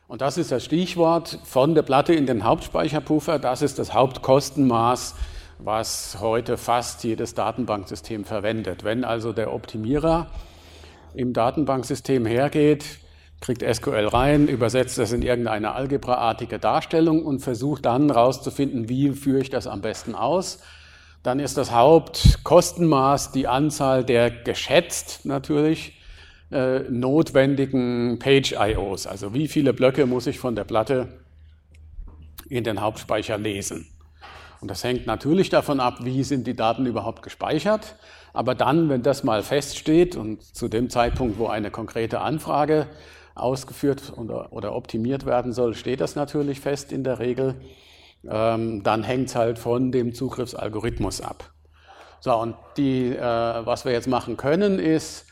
Und das ist das Stichwort von der Platte in den Hauptspeicherpuffer. Das ist das Hauptkostenmaß, was heute fast jedes Datenbanksystem verwendet. Wenn also der Optimierer im Datenbanksystem hergeht, kriegt SQL rein, übersetzt das in irgendeine algebraartige Darstellung und versucht dann herauszufinden, wie führe ich das am besten aus. Dann ist das Hauptkostenmaß die Anzahl der geschätzt natürlich notwendigen Page-IOs. Also wie viele Blöcke muss ich von der Platte in den Hauptspeicher lesen. Und das hängt natürlich davon ab, wie sind die Daten überhaupt gespeichert. Aber dann, wenn das mal feststeht und zu dem Zeitpunkt, wo eine konkrete Anfrage ausgeführt oder optimiert werden soll, steht das natürlich fest in der Regel. Dann hängt es halt von dem Zugriffsalgorithmus ab. So, und was wir jetzt machen können, ist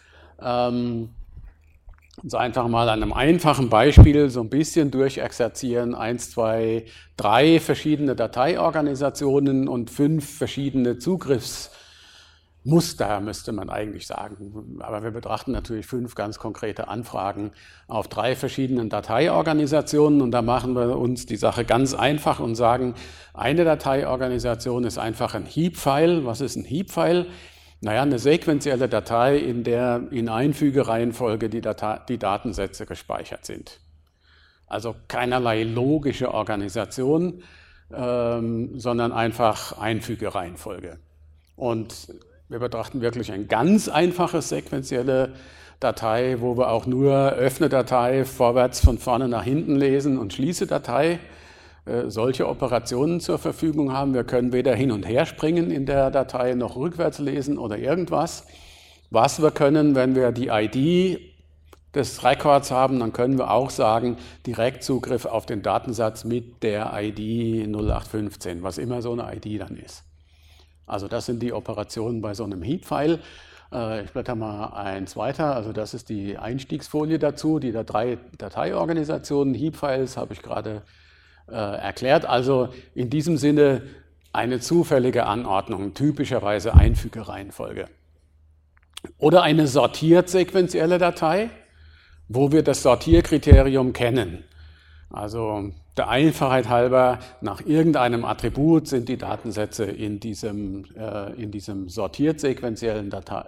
uns einfach mal an einem einfachen Beispiel so ein bisschen durchexerzieren. 1, 2, 3 verschiedene Dateiorganisationen und 5 verschiedene Zugriffsmuster, müsste man eigentlich sagen. Aber wir betrachten natürlich 5 ganz konkrete Anfragen auf 3 verschiedenen Dateiorganisationen. Und da machen wir uns die Sache ganz einfach und sagen, eine Dateiorganisation ist einfach ein Heap-File. Was ist ein Heap-File? Naja, eine sequentielle Datei, in der in Einfügereihenfolge die Datensätze gespeichert sind. Also keinerlei logische Organisation, sondern einfach Einfügereihenfolge. Und wir betrachten wirklich eine ganz einfache sequentielle Datei, wo wir auch nur Öffne Datei vorwärts von vorne nach hinten lesen und Schließe Datei. Solche Operationen zur Verfügung haben. Wir können weder hin und her springen in der Datei noch rückwärts lesen oder irgendwas. Was wir können, wenn wir die ID des Records haben, dann können wir auch sagen, Direktzugriff auf den Datensatz mit der ID 0815, was immer so eine ID dann ist. Also das sind die Operationen bei so einem Heap-File. Ich blätter mal eins weiter, also das ist die Einstiegsfolie dazu, die 3 Dateiorganisationen. Heap-Files habe ich gerade erklärt. Also in diesem Sinne eine zufällige Anordnung, typischerweise Einfügereihenfolge. Oder eine sortiert sequentielle Datei, wo wir das Sortierkriterium kennen. Also der Einfachheit halber, nach irgendeinem Attribut sind die Datensätze in diesem sortiert sequentiellen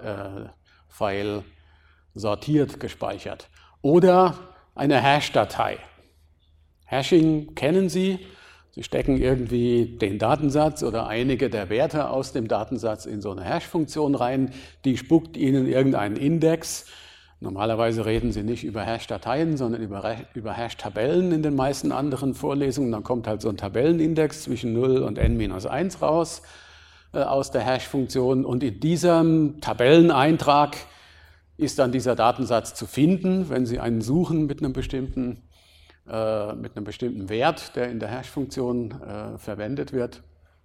File sortiert gespeichert. Oder eine Hash-Datei. Hashing kennen Sie. Sie stecken irgendwie den Datensatz oder einige der Werte aus dem Datensatz in so eine Hash-Funktion rein. Die spuckt Ihnen irgendeinen Index. Normalerweise reden Sie nicht über Hash-Dateien, sondern über Hash-Tabellen in den meisten anderen Vorlesungen. Dann kommt halt so ein Tabellenindex zwischen 0 und n-1 raus aus der Hash-Funktion. Und in diesem Tabelleneintrag ist dann dieser Datensatz zu finden, wenn Sie einen suchen mit einem bestimmten Wert, der in der Hash-Funktion verwendet wird,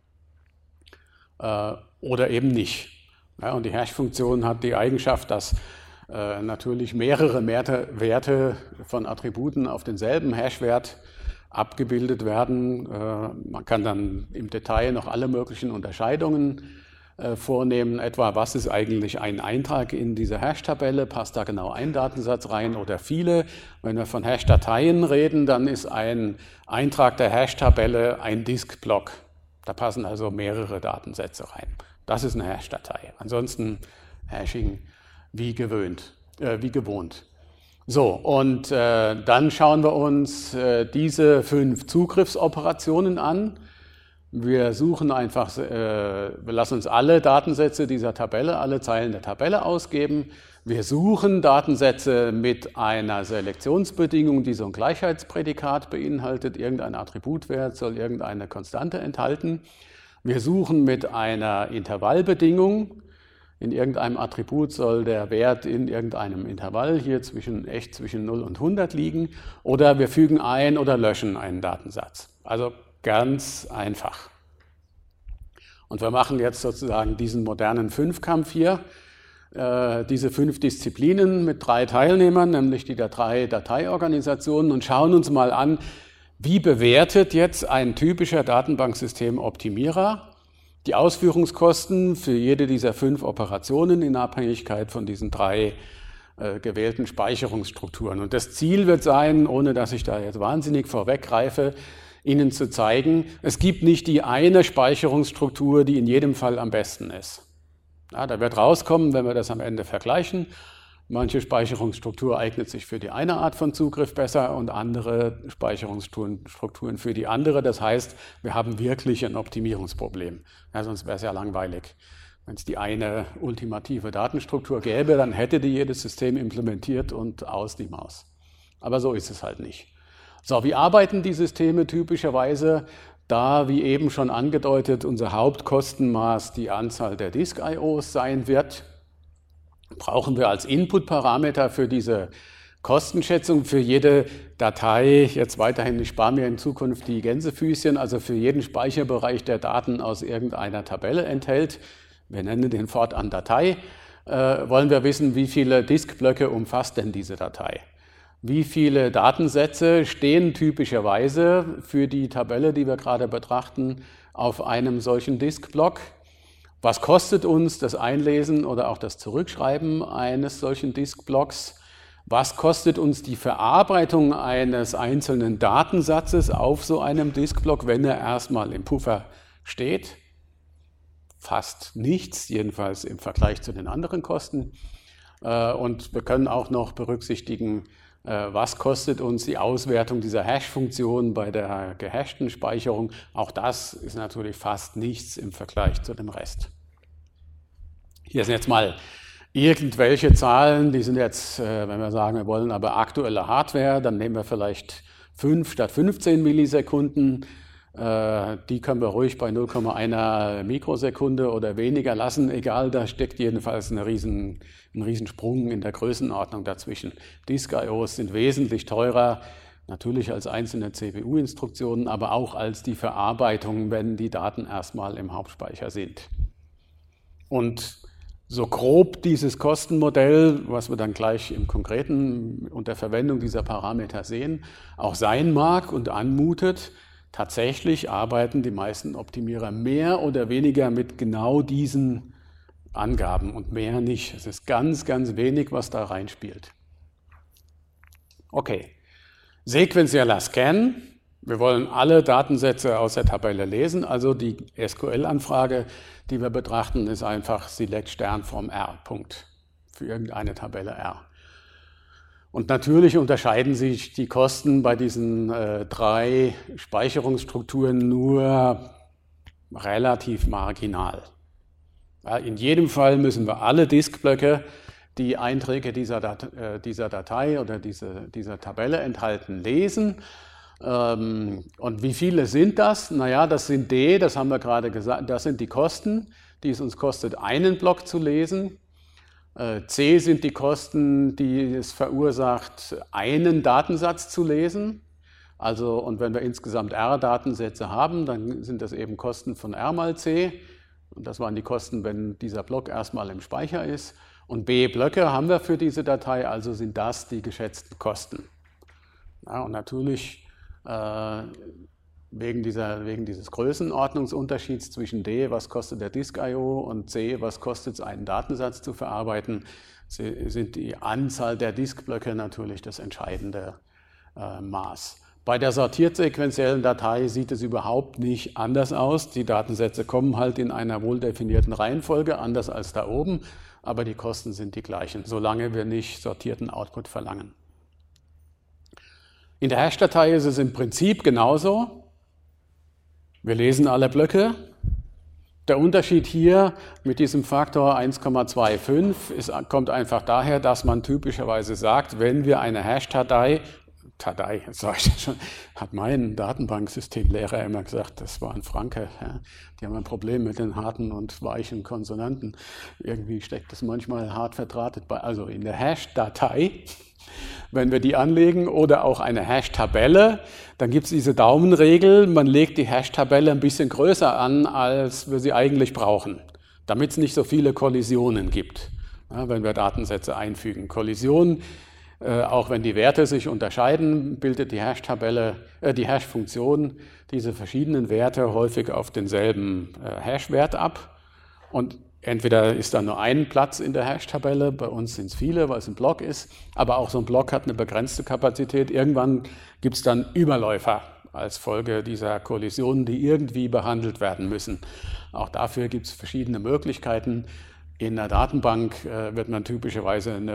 oder eben nicht. Ja, und die Hash-Funktion hat die Eigenschaft, dass natürlich mehrere Werte von Attributen auf denselben Hash-Wert abgebildet werden. Man kann dann im Detail noch alle möglichen Unterscheidungen vornehmen, etwa was ist eigentlich ein Eintrag in diese Hash-Tabelle, passt da genau ein Datensatz rein oder viele. Wenn wir von Hash-Dateien reden, dann ist ein Eintrag der Hash-Tabelle ein Disk-Block. Da passen also mehrere Datensätze rein. Das ist eine Hash-Datei. Ansonsten Hashing wie gewohnt. So, und dann schauen wir uns diese 5 Zugriffsoperationen an. Wir suchen einfach, wir lassen uns alle Datensätze dieser Tabelle, alle Zeilen der Tabelle ausgeben. Wir suchen Datensätze mit einer Selektionsbedingung, die so ein Gleichheitsprädikat beinhaltet. Irgendein Attributwert soll irgendeine Konstante enthalten. Wir suchen mit einer Intervallbedingung. In irgendeinem Attribut soll der Wert in irgendeinem Intervall hier zwischen 0 und 100 liegen. Oder wir fügen ein oder löschen einen Datensatz. Also ganz einfach. Und wir machen jetzt sozusagen diesen modernen Fünfkampf hier, diese 5 Disziplinen mit 3 Teilnehmern, nämlich die 3 Dateiorganisationen, und schauen uns mal an, wie bewertet jetzt ein typischer Datenbanksystem-Optimierer die Ausführungskosten für jede dieser 5 Operationen in Abhängigkeit von diesen 3 gewählten Speicherungsstrukturen. Und das Ziel wird sein, ohne dass ich da jetzt wahnsinnig vorweggreife, Ihnen zu zeigen, es gibt nicht die eine Speicherungsstruktur, die in jedem Fall am besten ist. Ja, da wird rauskommen, wenn wir das am Ende vergleichen, manche Speicherungsstruktur eignet sich für die eine Art von Zugriff besser und andere Speicherungsstrukturen für die andere. Das heißt, wir haben wirklich ein Optimierungsproblem. Ja, sonst wäre es ja langweilig. Wenn es die eine ultimative Datenstruktur gäbe, dann hätte die jedes System implementiert und aus die Maus. Aber so ist es halt nicht. So, wie arbeiten die Systeme typischerweise? Da, wie eben schon angedeutet, unser Hauptkostenmaß die Anzahl der Disk-IOs sein wird, brauchen wir als Input-Parameter für diese Kostenschätzung für jede Datei, jetzt weiterhin, ich spare mir in Zukunft die Gänsefüßchen, also für jeden Speicherbereich, der Daten aus irgendeiner Tabelle enthält, wir nennen den fortan Datei, wollen wir wissen, wie viele Diskblöcke umfasst denn diese Datei. Wie viele Datensätze stehen typischerweise für die Tabelle, die wir gerade betrachten, auf einem solchen Diskblock? Was kostet uns das Einlesen oder auch das Zurückschreiben eines solchen Diskblocks? Was kostet uns die Verarbeitung eines einzelnen Datensatzes auf so einem Diskblock, wenn er erstmal im Puffer steht? Fast nichts, jedenfalls im Vergleich zu den anderen Kosten. Und wir können auch noch berücksichtigen, was kostet uns die Auswertung dieser Hash-Funktion bei der gehashten Speicherung? Auch das ist natürlich fast nichts im Vergleich zu dem Rest. Hier sind jetzt mal irgendwelche Zahlen, die sind jetzt, wenn wir sagen, wir wollen aber aktuelle Hardware, dann nehmen wir vielleicht 5 statt 15 Millisekunden. Die können wir ruhig bei 0,1 Mikrosekunde oder weniger lassen, egal, da steckt jedenfalls ein Riesensprung in der Größenordnung dazwischen. Disk-IOs sind wesentlich teurer, natürlich als einzelne CPU-Instruktionen, aber auch als die Verarbeitung, wenn die Daten erstmal im Hauptspeicher sind. Und so grob dieses Kostenmodell, was wir dann gleich im Konkreten unter Verwendung dieser Parameter sehen, auch sein mag und anmutet, tatsächlich arbeiten die meisten Optimierer mehr oder weniger mit genau diesen Angaben und mehr nicht. Es ist ganz, ganz wenig, was da reinspielt. Okay, sequenzieller Scan. Wir wollen alle Datensätze aus der Tabelle lesen, also die SQL-Anfrage, die wir betrachten, ist einfach Select Stern from R, Punkt, für irgendeine Tabelle R. Und natürlich unterscheiden sich die Kosten bei diesen 3 Speicherungsstrukturen nur relativ marginal. Ja, in jedem Fall müssen wir alle Diskblöcke, die Einträge dieser Datei oder dieser Tabelle enthalten, lesen. Und wie viele sind das? Naja, das sind das haben wir gerade gesagt, das sind die Kosten, die es uns kostet, einen Block zu lesen. C sind die Kosten, die es verursacht, einen Datensatz zu lesen. Also, und wenn wir insgesamt R-Datensätze haben, dann sind das eben Kosten von R mal C. Und das waren die Kosten, wenn dieser Block erstmal im Speicher ist. Und B Blöcke haben wir für diese Datei, also sind das die geschätzten Kosten. Ja, und natürlich wegen dieses Größenordnungsunterschieds zwischen D, was kostet der Disk-IO, und C, was kostet es, einen Datensatz zu verarbeiten, sind die Anzahl der Diskblöcke natürlich das entscheidende Maß. Bei der sortiert-sequenziellen Datei sieht es überhaupt nicht anders aus. Die Datensätze kommen halt in einer wohl definierten Reihenfolge, anders als da oben, aber die Kosten sind die gleichen, solange wir nicht sortierten Output verlangen. In der Hash-Datei ist es im Prinzip genauso. Wir lesen alle Blöcke. Der Unterschied hier mit diesem Faktor 1,25 kommt einfach daher, dass man typischerweise sagt, wenn wir eine Hash-Datei, hat mein Datenbanksystemlehrer immer gesagt, das war ein Franke, ja, die haben ein Problem mit den harten und weichen Konsonanten. Irgendwie steckt das manchmal hart verdrahtet bei, also in der Hash-Datei. Wenn wir die anlegen oder auch eine Hash-Tabelle, dann gibt es diese Daumenregel, man legt die Hash-Tabelle ein bisschen größer an, als wir sie eigentlich brauchen, damit es nicht so viele Kollisionen gibt, ja, wenn wir Datensätze einfügen. Kollisionen, auch wenn die Werte sich unterscheiden, bildet die Hash-Tabelle, die Hash-Funktion diese verschiedenen Werte häufig auf denselben Hash-Wert ab. Und Entweder ist da nur ein Platz in der Hash-Tabelle, bei uns sind es viele, weil es ein Block ist, aber auch so ein Block hat eine begrenzte Kapazität. Irgendwann gibt es dann Überläufer als Folge dieser Kollisionen, die irgendwie behandelt werden müssen. Auch dafür gibt es verschiedene Möglichkeiten. In der Datenbank wird man typischerweise eine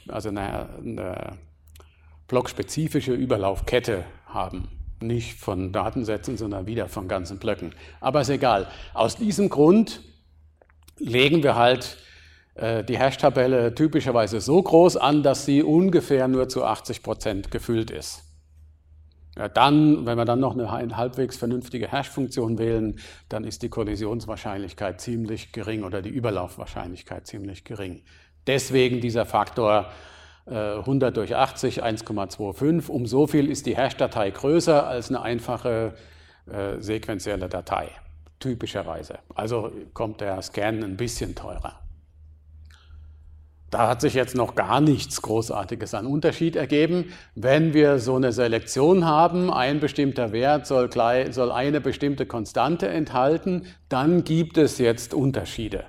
blockspezifische Überlaufkette haben. Nicht von Datensätzen, sondern wieder von ganzen Blöcken. Aber ist egal. Aus diesem Grund legen wir halt die Hash-Tabelle typischerweise so groß an, dass sie ungefähr nur zu 80% gefüllt ist. Ja, dann, wenn wir dann noch eine halbwegs vernünftige Hash-Funktion wählen, dann ist die Kollisionswahrscheinlichkeit ziemlich gering oder die Überlaufwahrscheinlichkeit ziemlich gering. Deswegen dieser Faktor 100 durch 80, 1,25. Um so viel ist die Hash-Datei größer als eine einfache sequenzielle Datei. Typischerweise. Also kommt der Scan ein bisschen teurer. Da hat sich jetzt noch gar nichts Großartiges an Unterschied ergeben. Wenn wir so eine Selektion haben, ein bestimmter Wert soll eine bestimmte Konstante enthalten, dann gibt es jetzt Unterschiede.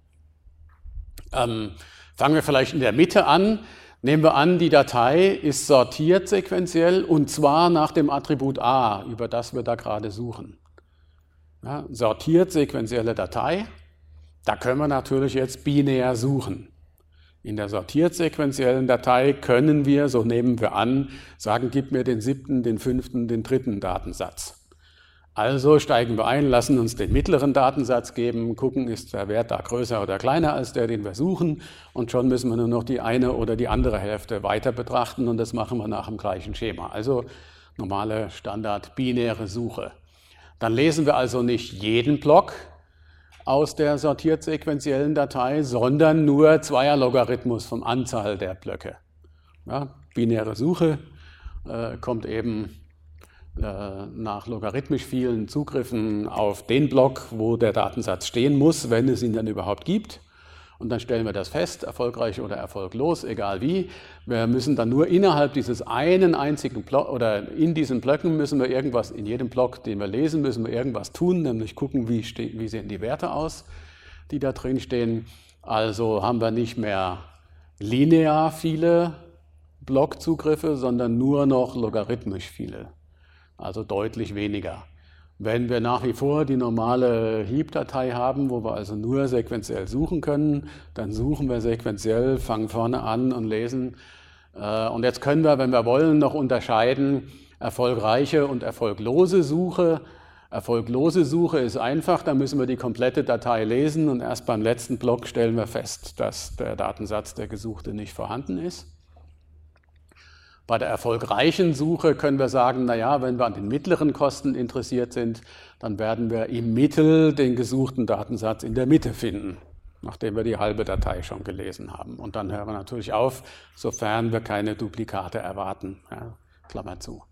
Fangen wir vielleicht in der Mitte an. Nehmen wir an, die Datei ist sortiert sequenziell und zwar nach dem Attribut A, über das wir da gerade suchen. Ja, sortiert sequenzielle Datei, da können wir natürlich jetzt binär suchen. In der sortiert sequenziellen Datei können wir, so nehmen wir an, sagen, gib mir den 7., den 5., den 3. Datensatz. Also steigen wir ein, lassen uns den mittleren Datensatz geben, gucken, ist der Wert da größer oder kleiner als der, den wir suchen, und schon müssen wir nur noch die eine oder die andere Hälfte weiter betrachten und das machen wir nach dem gleichen Schema. Also normale Standard-binäre Suche. Dann lesen wir also nicht jeden Block aus der sortiert sequenziellen Datei, sondern nur Zweierlogarithmus von Anzahl der Blöcke. Ja, binäre Suche kommt eben nach logarithmisch vielen Zugriffen auf den Block, wo der Datensatz stehen muss, wenn es ihn dann überhaupt gibt. Und dann stellen wir das fest, erfolgreich oder erfolglos, egal wie. Wir müssen dann nur innerhalb dieses einen einzigen Block oder in diesen Blöcken müssen wir irgendwas, in jedem Block, den wir lesen, müssen wir irgendwas tun, nämlich gucken, wie sehen die Werte aus, die da drin stehen. Also haben wir nicht mehr linear viele Blockzugriffe, sondern nur noch logarithmisch viele. Also deutlich weniger. Wenn wir nach wie vor die normale Heap-Datei haben, wo wir also nur sequenziell suchen können, dann suchen wir sequenziell, fangen vorne an und lesen. Und jetzt können wir, wenn wir wollen, noch unterscheiden erfolgreiche und erfolglose Suche. Erfolglose Suche ist einfach, da müssen wir die komplette Datei lesen und erst beim letzten Block stellen wir fest, dass der Datensatz, der gesuchte, nicht vorhanden ist. Bei der erfolgreichen Suche können wir sagen, naja, wenn wir an den mittleren Kosten interessiert sind, dann werden wir im Mittel den gesuchten Datensatz in der Mitte finden, nachdem wir die halbe Datei schon gelesen haben. Und dann hören wir natürlich auf, sofern wir keine Duplikate erwarten. Ja, Klammer zu.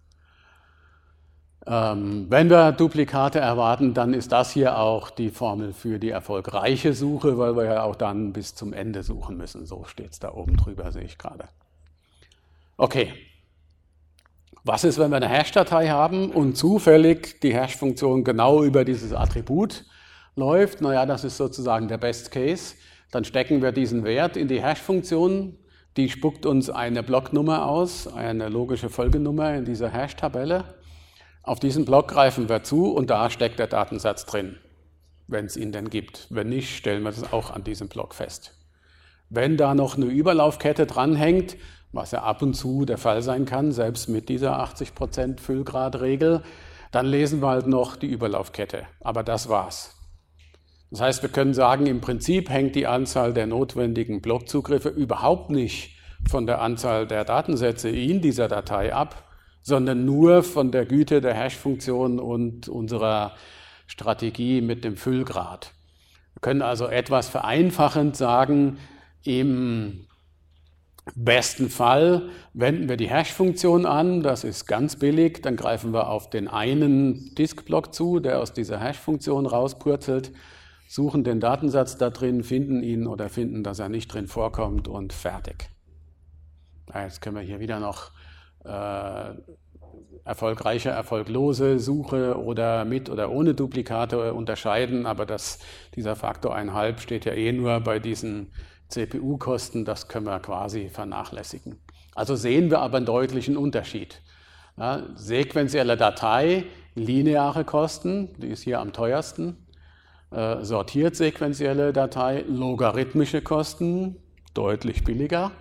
Wenn wir Duplikate erwarten, dann ist das hier auch die Formel für die erfolgreiche Suche, weil wir ja auch dann bis zum Ende suchen müssen. So steht es da oben drüber, sehe ich gerade. Okay, was ist, wenn wir eine Hash-Datei haben und zufällig die Hash-Funktion genau über dieses Attribut läuft? Naja, das ist sozusagen der Best Case. Dann stecken wir diesen Wert in die Hash-Funktion, die spuckt uns eine Blocknummer aus, eine logische Folgenummer in dieser Hash-Tabelle. Auf diesen Block greifen wir zu und da steckt der Datensatz drin, wenn es ihn denn gibt. Wenn nicht, stellen wir das auch an diesem Block fest. Wenn da noch eine Überlaufkette dranhängt, was ja ab und zu der Fall sein kann, selbst mit dieser 80% Füllgradregel, dann lesen wir halt noch die Überlaufkette. Aber das war's. Das heißt, wir können sagen, im Prinzip hängt die Anzahl der notwendigen Blockzugriffe überhaupt nicht von der Anzahl der Datensätze in dieser Datei ab, sondern nur von der Güte der Hash-Funktion und unserer Strategie mit dem Füllgrad. Wir können also etwas vereinfachend sagen, im besten Fall wenden wir die Hash-Funktion an, das ist ganz billig, dann greifen wir auf den einen Disk-Block zu, der aus dieser Hash-Funktion rauspurzelt, suchen den Datensatz da drin, finden ihn oder finden, dass er nicht drin vorkommt und fertig. Jetzt können wir hier wieder noch erfolgreiche, erfolglose Suche oder mit oder ohne Duplikate unterscheiden, aber dieser Faktor 1,5 steht ja eh nur bei diesen CPU-Kosten, das können wir quasi vernachlässigen. Also sehen wir aber einen deutlichen Unterschied. Ja, sequentielle Datei, lineare Kosten, die ist hier am teuersten. Sortiert sequentielle Datei, logarithmische Kosten, deutlich billiger.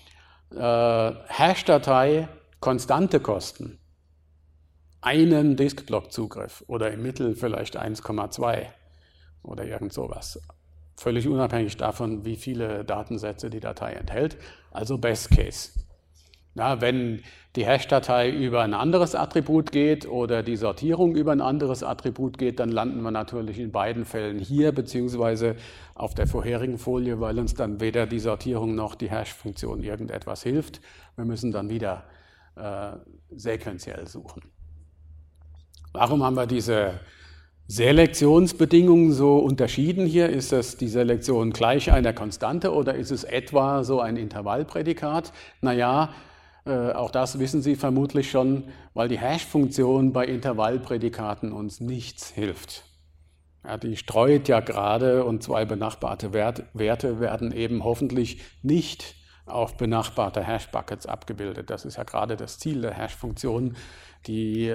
Hash-Datei, konstante Kosten. Einen Diskblock-Zugriff oder im Mittel vielleicht 1,2 oder irgend sowas. Völlig unabhängig davon, wie viele Datensätze die Datei enthält. Also Best Case. Ja, wenn die Hash-Datei über ein anderes Attribut geht oder die Sortierung über ein anderes Attribut geht, dann landen wir natürlich in beiden Fällen hier beziehungsweise auf der vorherigen Folie, weil uns dann weder die Sortierung noch die Hash-Funktion irgendetwas hilft. Wir müssen dann wieder sequenziell suchen. Warum haben wir diese Selektionsbedingungen so unterschieden hier? Ist das die Selektion gleich einer Konstante oder ist es etwa so ein Intervallprädikat? Naja, auch das wissen Sie vermutlich schon, weil die Hash-Funktion bei Intervallprädikaten uns nichts hilft. Ja, die streut ja gerade und zwei benachbarte Werte werden eben hoffentlich nicht auf benachbarte Hash-Buckets abgebildet. Das ist ja gerade das Ziel der Hash-Funktion, die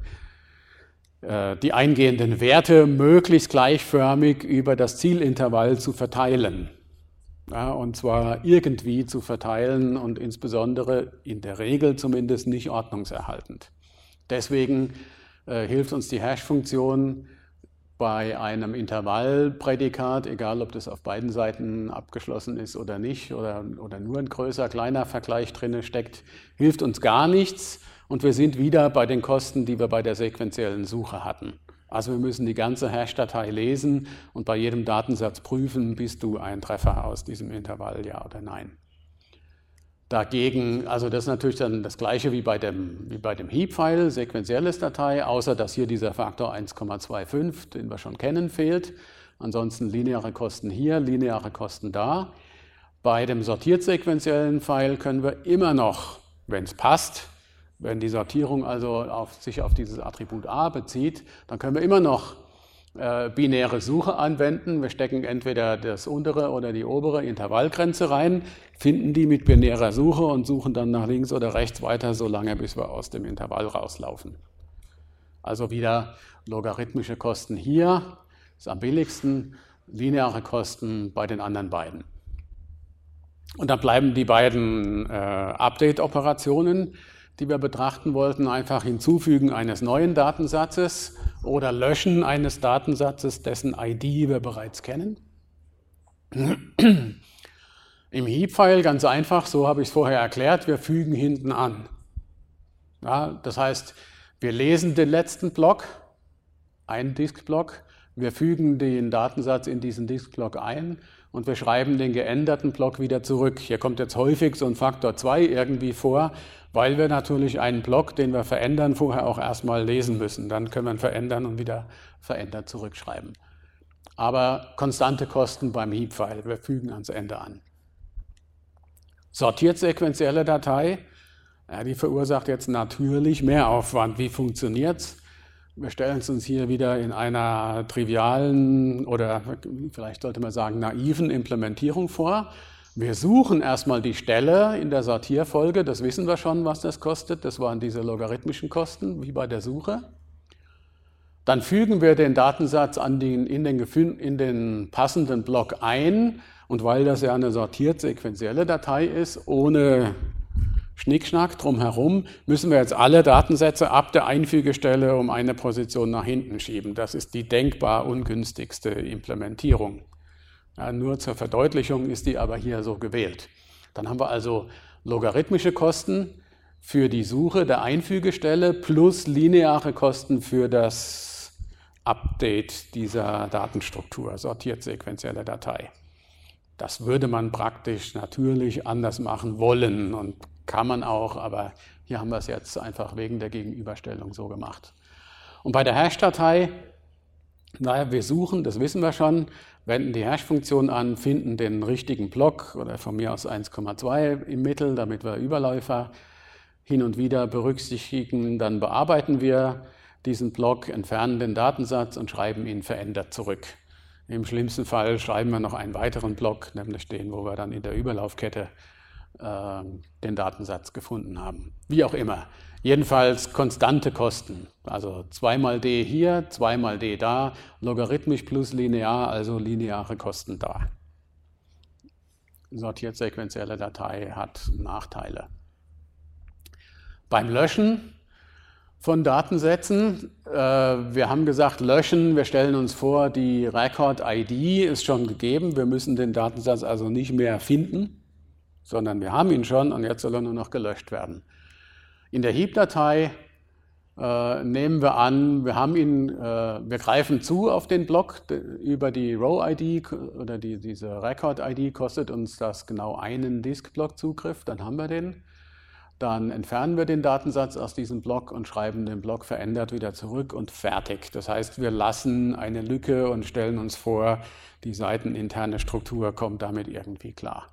eingehenden Werte möglichst gleichförmig über das Zielintervall zu verteilen. Ja, und zwar irgendwie zu verteilen und insbesondere in der Regel zumindest nicht ordnungserhaltend. Deswegen hilft uns die Hash-Funktion bei einem Intervallprädikat, egal ob das auf beiden Seiten abgeschlossen ist oder nicht, oder nur ein größer, kleiner Vergleich drin steckt, hilft uns gar nichts und wir sind wieder bei den Kosten, die wir bei der sequentiellen Suche hatten. Also wir müssen die ganze Hash-Datei lesen und bei jedem Datensatz prüfen, bist du ein Treffer aus diesem Intervall, ja oder nein. Dagegen, also das ist natürlich dann das Gleiche wie bei dem Heap-File, sequentielles Datei, außer dass hier dieser Faktor 1,25, den wir schon kennen, fehlt. Ansonsten lineare Kosten hier, lineare Kosten da. Bei dem sortiert sequentiellen File können wir immer noch, wenn es passt, wenn die Sortierung also sich auf dieses Attribut A bezieht, dann können wir immer noch binäre Suche anwenden. Wir stecken entweder das untere oder die obere Intervallgrenze rein, finden die mit binärer Suche und suchen dann nach links oder rechts weiter, so lange bis wir aus dem Intervall rauslaufen. Also wieder logarithmische Kosten hier, ist am billigsten, lineare Kosten bei den anderen beiden. Und dann bleiben die beiden Update-Operationen, die wir betrachten wollten, einfach Hinzufügen eines neuen Datensatzes oder Löschen eines Datensatzes, dessen ID wir bereits kennen. Im Heap-File ganz einfach, so habe ich es vorher erklärt, wir fügen hinten an. Ja, das heißt, wir lesen den letzten Block, einen Diskblock, wir fügen den Datensatz in diesen Diskblock ein und wir schreiben den geänderten Block wieder zurück. Hier kommt jetzt häufig so ein Faktor 2 irgendwie vor, weil wir natürlich einen Block, den wir verändern, vorher auch erstmal lesen müssen. Dann können wir ihn verändern und wieder verändert zurückschreiben. Aber konstante Kosten beim Heap-File, wir fügen ans Ende an. Sortiert sequentielle Datei, ja, die verursacht jetzt natürlich mehr Aufwand. Wie funktioniert es? Wir stellen es uns hier wieder in einer trivialen oder vielleicht sollte man sagen naiven Implementierung vor. Wir suchen erstmal die Stelle in der Sortierfolge, das wissen wir schon, was das kostet. Das waren diese logarithmischen Kosten, wie bei der Suche. Dann fügen wir den Datensatz in den passenden Block ein. Und weil das ja eine sortiert sequentielle Datei ist, ohne Schnickschnack drumherum, müssen wir jetzt alle Datensätze ab der Einfügestelle um eine Position nach hinten schieben. Das ist die denkbar ungünstigste Implementierung. Ja, nur zur Verdeutlichung ist die aber hier so gewählt. Dann haben wir also logarithmische Kosten für die Suche der Einfügestelle plus lineare Kosten für das Update dieser Datenstruktur, sortiert sequentielle Datei. Das würde man praktisch natürlich anders machen wollen und kann man auch, aber hier haben wir es jetzt einfach wegen der Gegenüberstellung so gemacht. Und bei der Hash-Datei, naja, wir suchen, das wissen wir schon, wenden die Hash-Funktion an, finden den richtigen Block oder von mir aus 1,2 im Mittel, damit wir Überläufer hin und wieder berücksichtigen, dann bearbeiten wir diesen Block, entfernen den Datensatz und schreiben ihn verändert zurück. Im schlimmsten Fall schreiben wir noch einen weiteren Block, nämlich den, wo wir dann in der Überlaufkette den Datensatz gefunden haben. Wie auch immer. Jedenfalls konstante Kosten. Also 2 mal d hier, 2 mal d da, logarithmisch plus linear, also lineare Kosten da. Sortiert sequenzielle Datei hat Nachteile. Beim Löschen von Datensätzen, wir haben gesagt, löschen, wir stellen uns vor, die Record-ID ist schon gegeben, wir müssen den Datensatz also nicht mehr finden, sondern wir haben ihn schon und jetzt soll er nur noch gelöscht werden. In der Heap-Datei nehmen wir an, wir greifen zu auf den Block über die Row-ID oder diese Record-ID kostet uns das genau einen Disk-Block-Zugriff, dann haben wir den. Dann entfernen wir den Datensatz aus diesem Block und schreiben den Block verändert wieder zurück und fertig. Das heißt, wir lassen eine Lücke und stellen uns vor, die seiteninterne Struktur kommt damit irgendwie klar.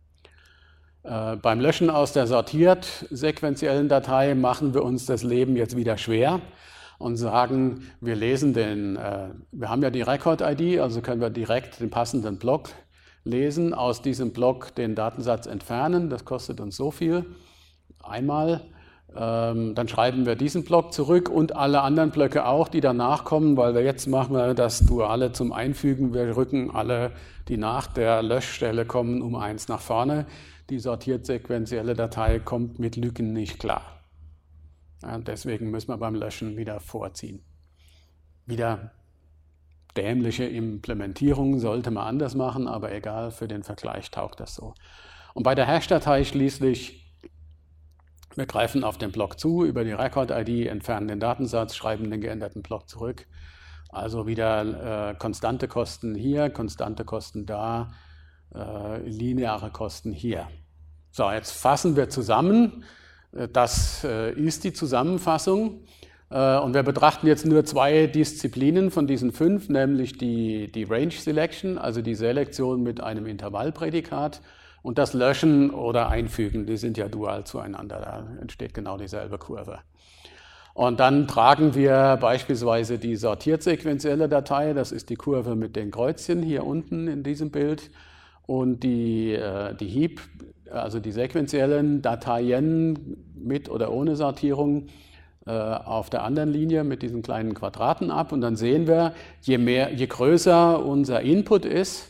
Beim Löschen aus der sortiert sequenziellen Datei machen wir uns das Leben jetzt wieder schwer und sagen, wir haben ja die Record-ID, also können wir direkt den passenden Block lesen, aus diesem Block den Datensatz entfernen, das kostet uns so viel. Einmal, dann schreiben wir diesen Block zurück und alle anderen Blöcke auch, die danach kommen, weil jetzt machen wir das Duale zum Einfügen. Wir rücken alle, die nach der Löschstelle kommen, um 1 nach vorne. Die sortiert sequenzielle Datei kommt mit Lücken nicht klar. Ja, deswegen müssen wir beim Löschen wieder vorziehen. Wieder dämliche Implementierung sollte man anders machen, aber egal, für den Vergleich taugt das so. Und bei der Hash-Datei schließlich, wir greifen auf den Block zu über die Record-ID, entfernen den Datensatz, schreiben den geänderten Block zurück. Also wieder konstante Kosten hier, konstante Kosten da, lineare Kosten hier. So, jetzt fassen wir zusammen. Das ist die Zusammenfassung. Und wir betrachten jetzt nur 2 Disziplinen von diesen 5, nämlich die Range Selection, also die Selektion mit einem Intervallprädikat, und das Löschen oder Einfügen, die sind ja dual zueinander, da entsteht genau dieselbe Kurve. Und dann tragen wir beispielsweise die sortiert sequenzielle Datei, das ist die Kurve mit den Kreuzchen hier unten in diesem Bild, und die Heap, also die sequenziellen Dateien mit oder ohne Sortierung, auf der anderen Linie mit diesen kleinen Quadraten ab. Und dann sehen wir, je größer unser Input ist,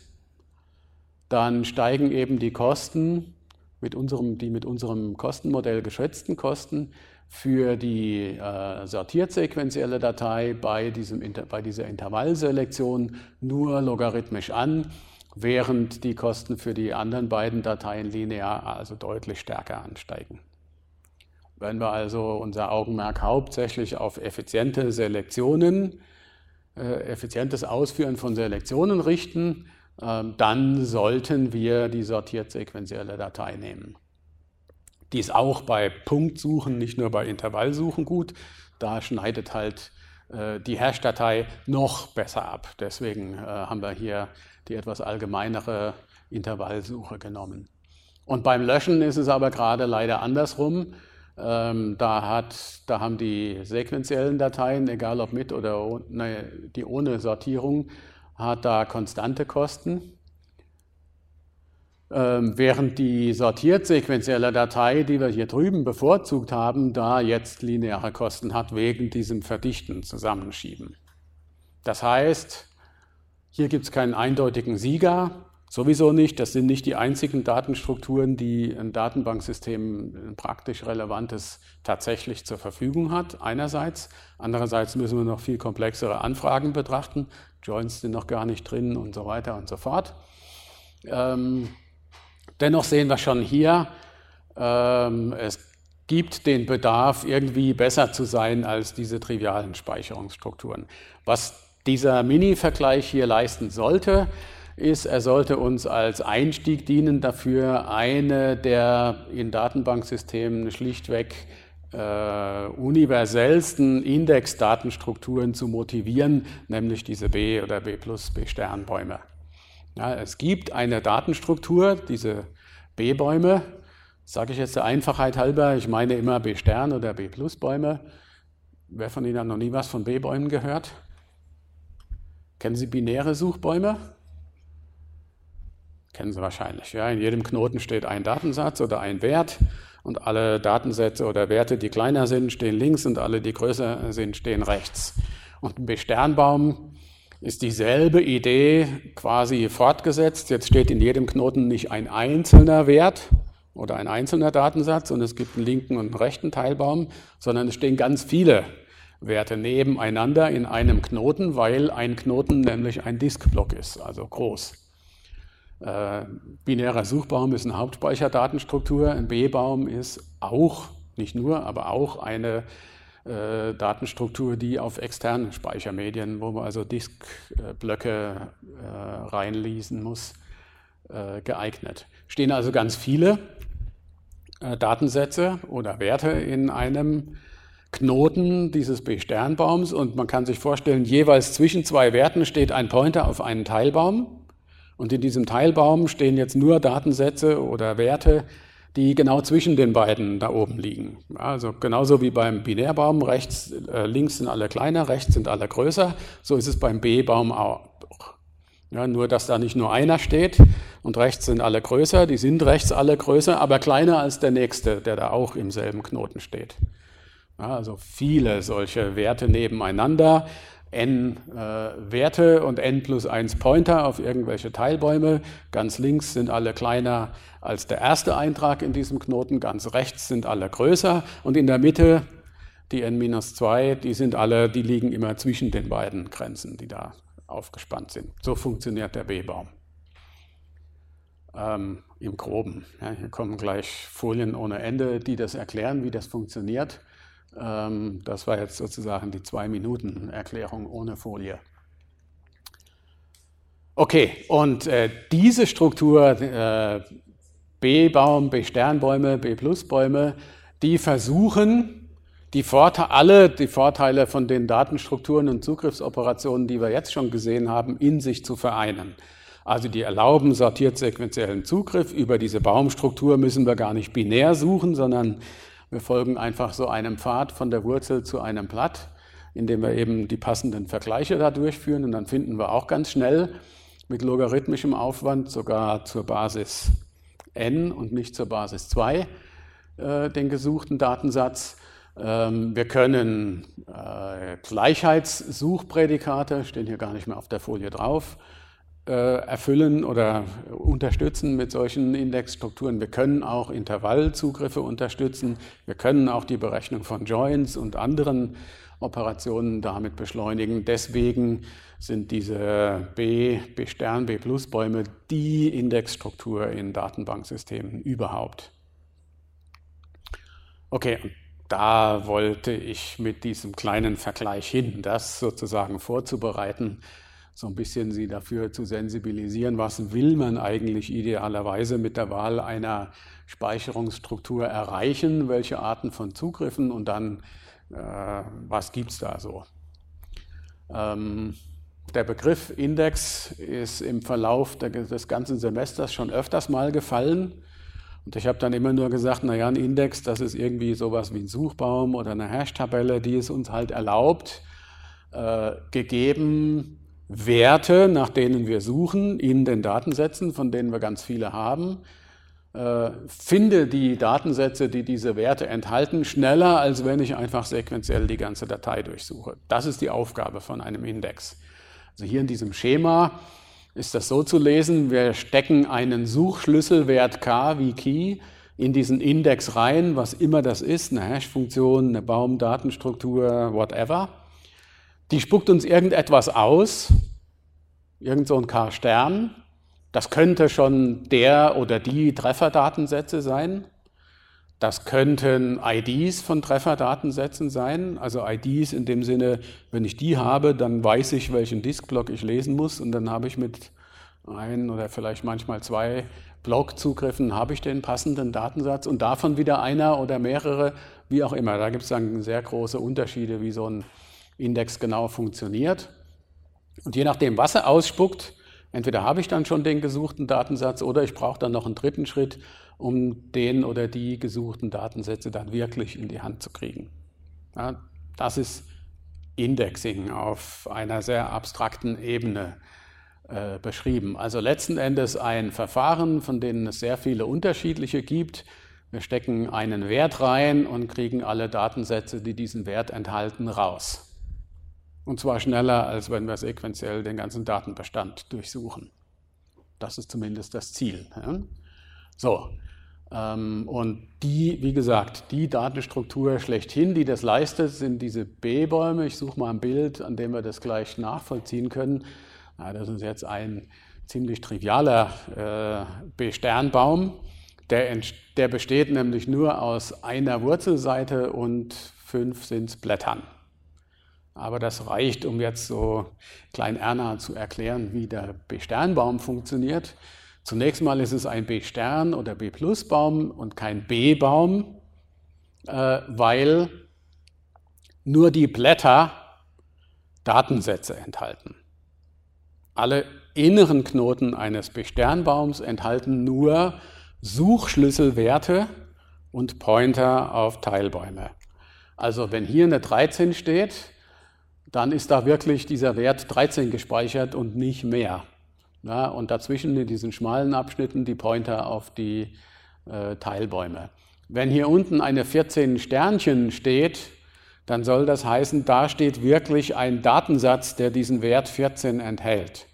dann steigen eben die Kosten, die mit unserem Kostenmodell geschätzten Kosten für die sortiert sequenzielle Datei bei dieser Intervallselektion nur logarithmisch an, während die Kosten für die anderen beiden Dateien linear, also deutlich stärker ansteigen. Wenn wir also unser Augenmerk hauptsächlich auf effizientes Ausführen von Selektionen richten, dann sollten wir die sortiert sequenzielle Datei nehmen. Die ist auch bei Punktsuchen, nicht nur bei Intervallsuchen gut. Da schneidet halt die Hash-Datei noch besser ab. Deswegen haben wir hier die etwas allgemeinere Intervallsuche genommen. Und beim Löschen ist es aber gerade leider andersrum. Da haben die sequenziellen Dateien, egal ob mit oder die ohne Sortierung, hat da konstante Kosten, während die sortiert sequenzielle Datei, die wir hier drüben bevorzugt haben, da jetzt lineare Kosten hat wegen diesem Verdichten, Zusammenschieben. Das heißt, hier gibt es keinen eindeutigen Sieger, sowieso nicht. Das sind nicht die einzigen Datenstrukturen, die ein Datenbanksystem ein praktisch Relevantes tatsächlich zur Verfügung hat, einerseits. Andererseits müssen wir noch viel komplexere Anfragen betrachten. Joins sind noch gar nicht drin und so weiter und so fort. Dennoch sehen wir schon hier, es gibt den Bedarf, irgendwie besser zu sein als diese trivialen Speicherungsstrukturen. Was dieser Mini-Vergleich hier leisten sollte, ist, er sollte uns als Einstieg dienen dafür, eine der in Datenbanksystemen schlichtweg universellsten Indexdatenstrukturen zu motivieren, nämlich diese B- oder B+B-Sternbäume. Ja, es gibt eine Datenstruktur, diese B-Bäume, Sage ich jetzt der Einfachheit halber, ich meine immer B-Stern oder B-Plus-Bäume. Wer von Ihnen hat noch nie was von B-Bäumen gehört? Kennen Sie binäre Suchbäume? Kennen Sie wahrscheinlich. Ja, in jedem Knoten steht ein Datensatz oder ein Wert und alle Datensätze oder Werte, die kleiner sind, stehen links und alle, die größer sind, stehen rechts. Und ein B-Sternbaum ist dieselbe Idee quasi fortgesetzt. Jetzt steht in jedem Knoten nicht ein einzelner Wert oder ein einzelner Datensatz und es gibt einen linken und einen rechten Teilbaum, sondern es stehen ganz viele Werte nebeneinander in einem Knoten, weil ein Knoten nämlich ein Diskblock ist, also groß. Binärer Suchbaum ist eine Hauptspeicherdatenstruktur, ein B-Baum ist auch, nicht nur, aber auch eine Datenstruktur, die auf externen Speichermedien, wo man also Diskblöcke reinlesen muss, geeignet. Stehen also ganz viele Datensätze oder Werte in einem Knoten dieses B-Sternbaums und man kann sich vorstellen, jeweils zwischen zwei Werten steht ein Pointer auf einen Teilbaum und in diesem Teilbaum stehen jetzt nur Datensätze oder Werte, die genau zwischen den beiden da oben liegen. Also genauso wie beim Binärbaum, links sind alle kleiner, rechts sind alle größer, so ist es beim B-Baum auch. Ja, nur, dass da nicht nur einer steht und rechts sind alle größer, die sind rechts alle größer, aber kleiner als der nächste, der da auch im selben Knoten steht. Ja, also viele solche Werte nebeneinander, n Werte und n plus 1 Pointer auf irgendwelche Teilbäume. Ganz links sind alle kleiner als der erste Eintrag in diesem Knoten, ganz rechts sind alle größer und in der Mitte die n-2, die liegen immer zwischen den beiden Grenzen, die da aufgespannt sind. So funktioniert der B-Baum. Im Groben. Ja, hier kommen gleich Folien ohne Ende, die das erklären, wie das funktioniert. Das war jetzt sozusagen die 2-Minuten-Erklärung ohne Folie. Okay, und diese Struktur, B-Baum, B-Sternbäume, B-Plus-Bäume, die versuchen, alle die Vorteile von den Datenstrukturen und Zugriffsoperationen, die wir jetzt schon gesehen haben, in sich zu vereinen. Also die erlauben sortiert sequenziellen Zugriff. Über diese Baumstruktur müssen wir gar nicht binär suchen, sondern wir folgen einfach so einem Pfad von der Wurzel zu einem Blatt, indem wir eben die passenden Vergleiche da durchführen. Und dann finden wir auch ganz schnell mit logarithmischem Aufwand sogar zur Basis n und nicht zur Basis 2 den gesuchten Datensatz. Wir können Gleichheitssuchprädikate, stehen hier gar nicht mehr auf der Folie drauf, erfüllen oder unterstützen mit solchen Indexstrukturen. Wir können auch Intervallzugriffe unterstützen. Wir können auch die Berechnung von Joins und anderen Operationen damit beschleunigen. Deswegen sind diese B-Stern, B-Plus-Bäume die Indexstruktur in Datenbanksystemen überhaupt. Okay, da wollte ich mit diesem kleinen Vergleich hin, das sozusagen vorzubereiten, so ein bisschen Sie dafür zu sensibilisieren, was will man eigentlich idealerweise mit der Wahl einer Speicherungsstruktur erreichen, welche Arten von Zugriffen und dann, was gibt es da so. Der Begriff Index ist im Verlauf des ganzen Semesters schon öfters mal gefallen. Und ich habe dann immer nur gesagt, naja, ein Index, das ist irgendwie sowas wie ein Suchbaum oder eine Hash-Tabelle, die es uns halt erlaubt, gegeben Werte, nach denen wir suchen, in den Datensätzen, von denen wir ganz viele haben, finde die Datensätze, die diese Werte enthalten, schneller, als wenn ich einfach sequenziell die ganze Datei durchsuche. Das ist die Aufgabe von einem Index. Also hier in diesem Schema ist das so zu lesen, wir stecken einen Suchschlüsselwert k wie Key in diesen Index rein, was immer das ist, eine Hash-Funktion, eine Baumdatenstruktur, whatever. Die spuckt uns irgendetwas aus, irgend so ein K-Stern. Das könnte schon der oder die Trefferdatensätze sein. Das könnten IDs von Trefferdatensätzen sein, also IDs in dem Sinne, wenn ich die habe, dann weiß ich, welchen Diskblock ich lesen muss und dann habe ich mit ein oder vielleicht manchmal 2 Blockzugriffen habe ich den passenden Datensatz und davon wieder einer oder mehrere, wie auch immer. Da gibt es dann sehr große Unterschiede, wie so ein Index genau funktioniert. Und je nachdem, was er ausspuckt, Entweder habe ich dann schon den gesuchten Datensatz oder ich brauche dann noch einen dritten Schritt, um den oder die gesuchten Datensätze dann wirklich in die Hand zu kriegen. Ja, das ist Indexing auf einer sehr abstrakten Ebene beschrieben. Also letzten Endes ein Verfahren, von denen es sehr viele unterschiedliche gibt. Wir stecken einen Wert rein und kriegen alle Datensätze, die diesen Wert enthalten, raus. Und zwar schneller, als wenn wir sequenziell den ganzen Datenbestand durchsuchen. Das ist zumindest das Ziel. Ja? So, und wie gesagt, die Datenstruktur schlechthin, die das leistet, sind diese B-Bäume. Ich suche mal ein Bild, an dem wir das gleich nachvollziehen können. Das ist jetzt ein ziemlich trivialer B-Sternbaum. Der besteht nämlich nur aus einer Wurzelseite und 5 sind es Blättern. Aber das reicht, um jetzt so Klein Erna zu erklären, wie der B-Sternbaum funktioniert. Zunächst mal ist es ein B-Stern- oder B-Plus-Baum und kein B-Baum, weil nur die Blätter Datensätze enthalten. Alle inneren Knoten eines B-Sternbaums enthalten nur Suchschlüsselwerte und Pointer auf Teilbäume. Also wenn hier eine 13 steht, dann ist da wirklich dieser Wert 13 gespeichert und nicht mehr. Ja, und dazwischen in diesen schmalen Abschnitten die Pointer auf die Teilbäume. Wenn hier unten eine 14 Sternchen steht, dann soll das heißen, da steht wirklich ein Datensatz, der diesen Wert 14 enthält.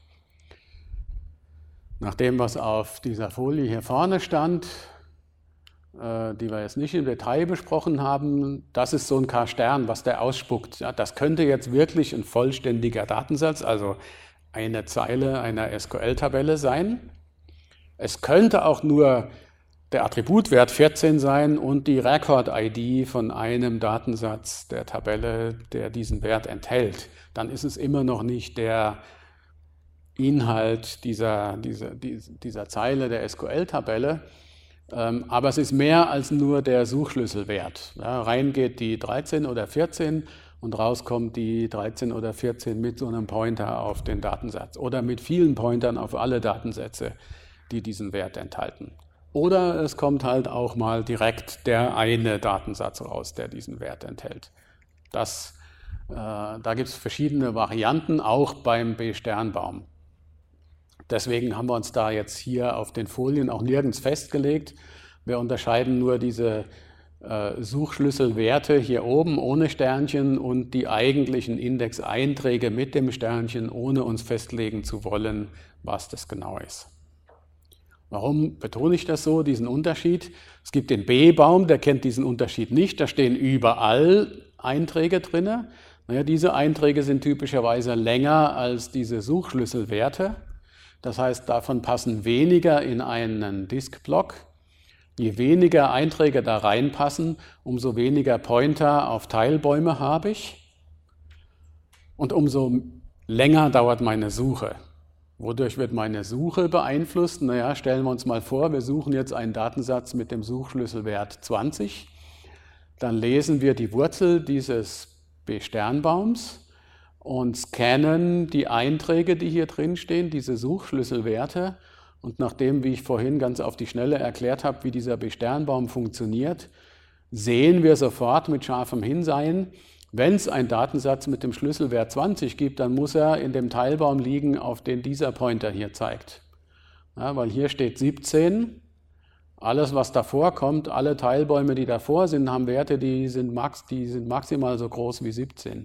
Nach dem, was auf dieser Folie hier vorne stand, die wir jetzt nicht im Detail besprochen haben, das ist so ein K-Stern, was der ausspuckt. Ja, das könnte jetzt wirklich ein vollständiger Datensatz, also eine Zeile einer SQL-Tabelle sein. Es könnte auch nur der Attributwert 14 sein und die Record-ID von einem Datensatz der Tabelle, der diesen Wert enthält. Dann ist es immer noch nicht der Inhalt dieser Zeile der SQL-Tabelle, aber es ist mehr als nur der Suchschlüsselwert. Ja, rein geht die 13 oder 14 und rauskommt die 13 oder 14 mit so einem Pointer auf den Datensatz oder mit vielen Pointern auf alle Datensätze, die diesen Wert enthalten. Oder es kommt halt auch mal direkt der eine Datensatz raus, der diesen Wert enthält. Da gibt es verschiedene Varianten, auch beim B-Sternbaum. Deswegen haben wir uns da jetzt hier auf den Folien auch nirgends festgelegt. Wir unterscheiden nur diese Suchschlüsselwerte hier oben ohne Sternchen und die eigentlichen Indexeinträge mit dem Sternchen, ohne uns festlegen zu wollen, was das genau ist. Warum betone ich das so, diesen Unterschied? Es gibt den B-Baum, der kennt diesen Unterschied nicht. Da stehen überall Einträge drin. Naja, diese Einträge sind typischerweise länger als diese Suchschlüsselwerte. Das heißt, davon passen weniger in einen Disk-Block. Je weniger Einträge da reinpassen, umso weniger Pointer auf Teilbäume habe ich und umso länger dauert meine Suche. Wodurch wird meine Suche beeinflusst? Naja, stellen wir uns mal vor, wir suchen jetzt einen Datensatz mit dem Suchschlüsselwert 20. Dann lesen wir die Wurzel dieses B-Sternbaums und scannen die Einträge, die hier drin stehen, diese Suchschlüsselwerte. Und nachdem, wie ich vorhin ganz auf die Schnelle erklärt habe, wie dieser B-Sternbaum funktioniert, sehen wir sofort mit scharfem Hinsehen, wenn es einen Datensatz mit dem Schlüsselwert 20 gibt, dann muss er in dem Teilbaum liegen, auf den dieser Pointer hier zeigt. Ja, weil hier steht 17. Alles, was davor kommt, alle Teilbäume, die davor sind, haben Werte, die sind maximal so groß wie 17.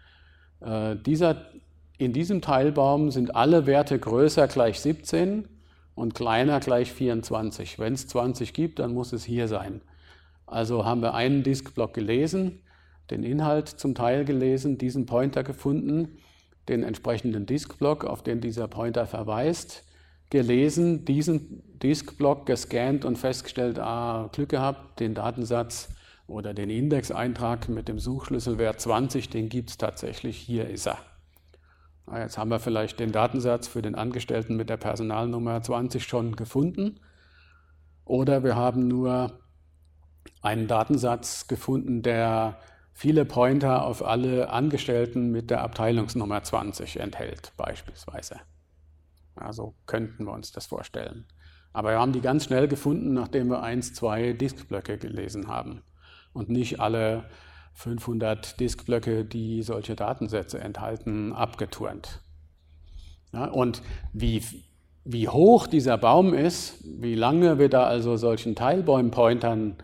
In diesem Teilbaum sind alle Werte größer gleich 17 und kleiner gleich 24. Wenn es 20 gibt, dann muss es hier sein. Also haben wir einen Diskblock gelesen, den Inhalt zum Teil gelesen, diesen Pointer gefunden, den entsprechenden Diskblock, auf den dieser Pointer verweist, gelesen, diesen Diskblock gescannt und festgestellt, Glück gehabt, den Datensatz oder den Indexeintrag mit dem Suchschlüsselwert 20, den gibt es tatsächlich, hier ist er. Jetzt haben wir vielleicht den Datensatz für den Angestellten mit der Personalnummer 20 schon gefunden oder wir haben nur einen Datensatz gefunden, der viele Pointer auf alle Angestellten mit der Abteilungsnummer 20 enthält, beispielsweise. Also könnten wir uns das vorstellen. Aber wir haben die ganz schnell gefunden, nachdem wir 1, 2 Diskblöcke gelesen haben und nicht alle 500 Diskblöcke, die solche Datensätze enthalten, abgeturnt. Ja, und wie hoch dieser Baum ist, wie lange wir da also solchen Teilbaum-Pointern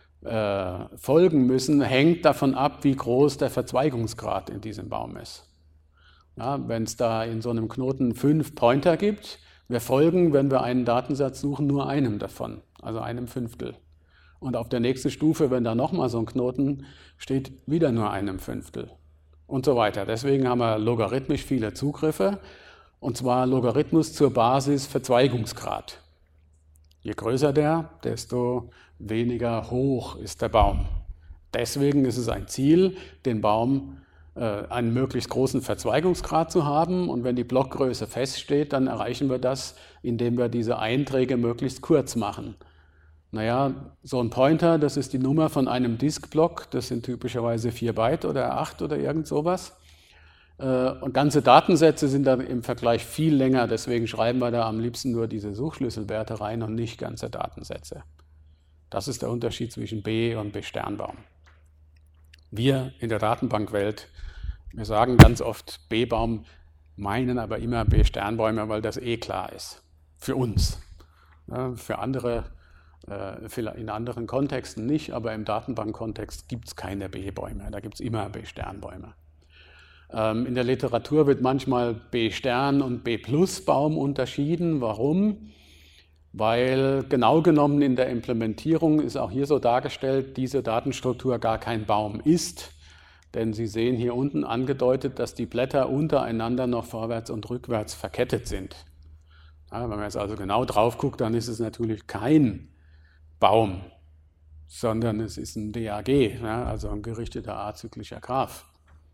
folgen müssen, hängt davon ab, wie groß der Verzweigungsgrad in diesem Baum ist. Ja, wenn es da in so einem Knoten 5 Pointer gibt, wir folgen, wenn wir einen Datensatz suchen, nur einem davon, also einem Fünftel. Und auf der nächsten Stufe, wenn da nochmal so ein Knoten steht, wieder nur einem Fünftel und so weiter. Deswegen haben wir logarithmisch viele Zugriffe, und zwar Logarithmus zur Basis Verzweigungsgrad. Je größer der, desto weniger hoch ist der Baum. Deswegen ist es ein Ziel, den Baum einen möglichst großen Verzweigungsgrad zu haben, und wenn die Blockgröße feststeht, dann erreichen wir das, indem wir diese Einträge möglichst kurz machen. Naja, so ein Pointer, das ist die Nummer von einem Diskblock, das sind typischerweise 4 Byte oder 8 oder irgend sowas. Und ganze Datensätze sind dann im Vergleich viel länger, deswegen schreiben wir da am liebsten nur diese Suchschlüsselwerte rein und nicht ganze Datensätze. Das ist der Unterschied zwischen B und B-Sternbaum. Wir in der Datenbankwelt, wir sagen ganz oft B-Baum, meinen aber immer B-Sternbäume, weil das klar ist. Für uns. Ja, für andere, in anderen Kontexten nicht, aber im Datenbankkontext gibt es keine B-Bäume, da gibt es immer B-Sternbäume. In der Literatur wird manchmal B-Stern und B-Plus-Baum unterschieden. Warum? Weil genau genommen in der Implementierung ist auch hier so dargestellt, diese Datenstruktur gar kein Baum ist. Denn Sie sehen hier unten angedeutet, dass die Blätter untereinander noch vorwärts und rückwärts verkettet sind. Ja, wenn man jetzt also genau drauf guckt, dann ist es natürlich kein Baum, sondern es ist ein DAG, ja, also ein gerichteter azyklischer Graph.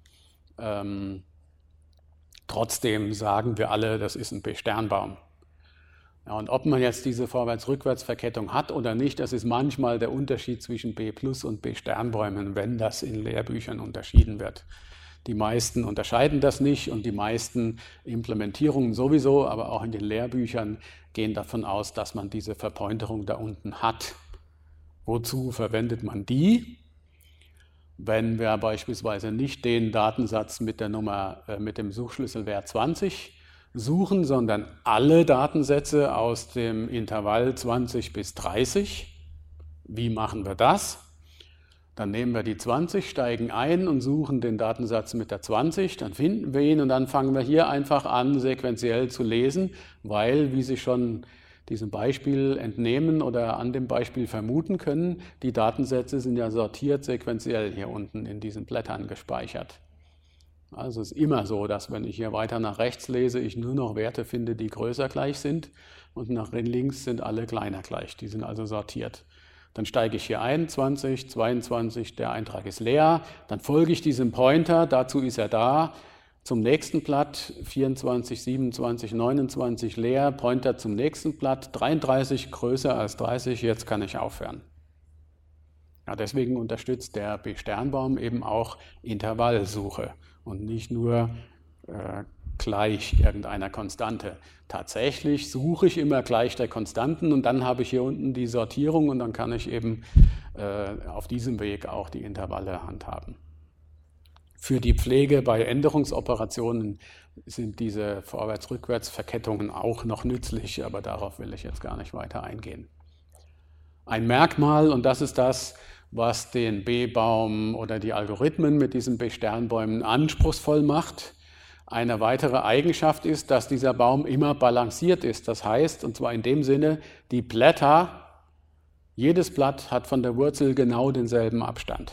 Trotzdem sagen wir alle, das ist ein B-Sternbaum. Ja, und ob man jetzt diese Vorwärts-Rückwärts-Verkettung hat oder nicht, das ist manchmal der Unterschied zwischen B+ und B-Sternbäumen, wenn das in Lehrbüchern unterschieden wird. Die meisten unterscheiden das nicht und die meisten Implementierungen sowieso, aber auch in den Lehrbüchern gehen davon aus, dass man diese Verpointerung da unten hat. Wozu verwendet man die? Wenn wir beispielsweise nicht den Datensatz mit dem Suchschlüsselwert 20 suchen, sondern alle Datensätze aus dem Intervall 20 bis 30. Wie machen wir das? Dann nehmen wir die 20, steigen ein und suchen den Datensatz mit der 20, dann finden wir ihn und dann fangen wir hier einfach an, sequenziell zu lesen, weil, wie Sie schon diesem Beispiel entnehmen oder an dem Beispiel vermuten können, die Datensätze sind ja sortiert sequenziell hier unten in diesen Blättern gespeichert. Also es ist immer so, dass wenn ich hier weiter nach rechts lese, ich nur noch Werte finde, die größer gleich sind und nach links sind alle kleiner gleich, die sind also sortiert. Dann steige ich hier ein, 20, 22, der Eintrag ist leer, dann folge ich diesem Pointer, dazu ist er da, zum nächsten Blatt, 24, 27, 29 leer, Pointer zum nächsten Blatt, 33 größer als 30, jetzt kann ich aufhören. Ja, deswegen unterstützt der B-Sternbaum eben auch Intervallsuche und nicht nur gleich irgendeiner Konstante. Tatsächlich suche ich immer gleich der Konstanten und dann habe ich hier unten die Sortierung und dann kann ich eben auf diesem Weg auch die Intervalle handhaben. Für die Pflege bei Änderungsoperationen sind diese Vorwärts-Rückwärts-Verkettungen auch noch nützlich, aber darauf will ich jetzt gar nicht weiter eingehen. Ein Merkmal, und das ist das, was den B-Baum oder die Algorithmen mit diesen B-Sternbäumen anspruchsvoll macht. Eine weitere Eigenschaft ist, dass dieser Baum immer balanciert ist. Das heißt, und zwar in dem Sinne, die Blätter, jedes Blatt hat von der Wurzel genau denselben Abstand.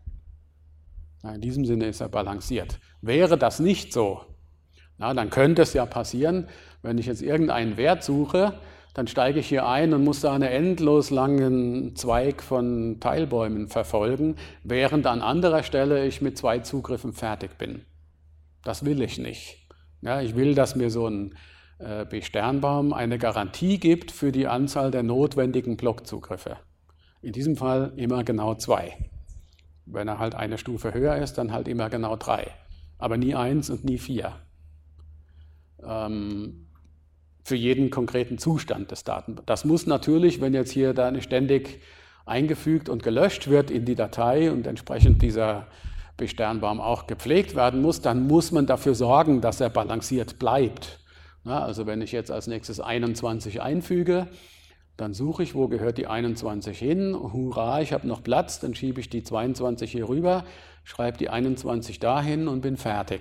In diesem Sinne ist er balanciert. Wäre das nicht so, dann könnte es ja passieren, wenn ich jetzt irgendeinen Wert suche, dann steige ich hier ein und muss da einen endlos langen Zweig von Teilbäumen verfolgen, während an anderer Stelle ich mit 2 Zugriffen fertig bin. Das will ich nicht. Ja, ich will, dass mir so ein B-Sternbaum eine Garantie gibt für die Anzahl der notwendigen Blockzugriffe. In diesem Fall immer genau 2. Wenn er halt eine Stufe höher ist, dann halt immer genau 3. Aber nie 1 und nie 4. für jeden konkreten Zustand des Daten. Das muss natürlich, wenn jetzt hier dann ständig eingefügt und gelöscht wird in die Datei und entsprechend dieser B-Sternbaum auch gepflegt werden muss, dann muss man dafür sorgen, dass er balanciert bleibt. Ja, also wenn ich jetzt als nächstes 21 einfüge, dann suche ich, wo gehört die 21 hin. Hurra, ich habe noch Platz, dann schiebe ich die 22 hier rüber, schreibe die 21 dahin und bin fertig.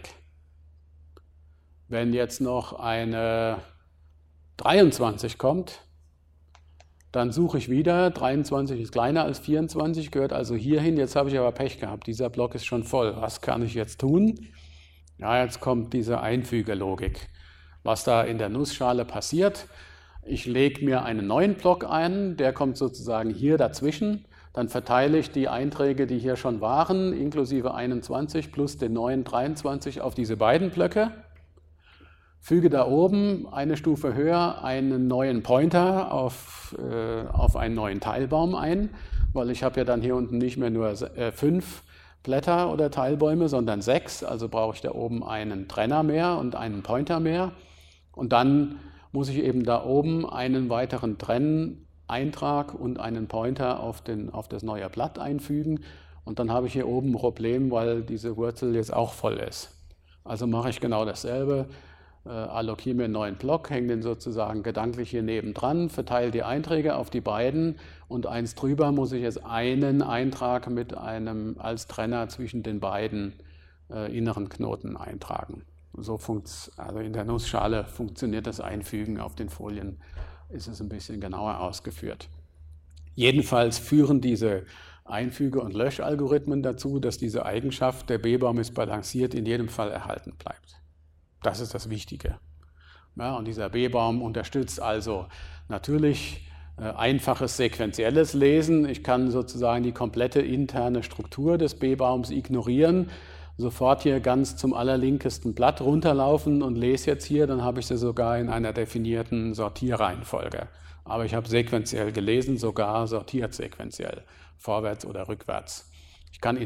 Wenn jetzt noch eine 23 kommt, dann suche ich wieder, 23 ist kleiner als 24, gehört also hierhin, jetzt habe ich aber Pech gehabt, dieser Block ist schon voll. Was kann ich jetzt tun? Ja, jetzt kommt diese Einfügelogik. Was da in der Nussschale passiert, ich lege mir einen neuen Block ein, der kommt sozusagen hier dazwischen, dann verteile ich die Einträge, die hier schon waren, inklusive 21 plus den neuen 23 auf diese beiden Blöcke, füge da oben eine Stufe höher einen neuen Pointer auf einen neuen Teilbaum ein, weil ich habe ja dann hier unten nicht mehr nur 5 Blätter oder Teilbäume, sondern 6, also brauche ich da oben einen Trenner mehr und einen Pointer mehr. Und dann muss ich eben da oben einen weiteren Trenneintrag und einen Pointer auf das neue Blatt einfügen. Und dann habe ich hier oben ein Problem, weil diese Wurzel jetzt auch voll ist. Also mache ich genau dasselbe, allokiere mir einen neuen Block, hänge den sozusagen gedanklich hier nebendran, verteile die Einträge auf die beiden und eins drüber muss ich jetzt einen Eintrag mit einem als Trenner zwischen den beiden inneren Knoten eintragen. So also in der Nussschale funktioniert das Einfügen, auf den Folien ist es ein bisschen genauer ausgeführt. Jedenfalls führen diese Einfüge- und Löschalgorithmen dazu, dass diese Eigenschaft, der B-Baum ist balanciert, in jedem Fall erhalten bleibt. Das ist das Wichtige. Ja, und dieser B-Baum unterstützt also natürlich einfaches sequentielles Lesen. Ich kann sozusagen die komplette interne Struktur des B-Baums ignorieren, sofort hier ganz zum allerlinkesten Blatt runterlaufen und lese jetzt hier, dann habe ich sie sogar in einer definierten Sortierreihenfolge. Aber ich habe sequenziell gelesen, sogar sortiert sequenziell, vorwärts oder rückwärts. Ich kann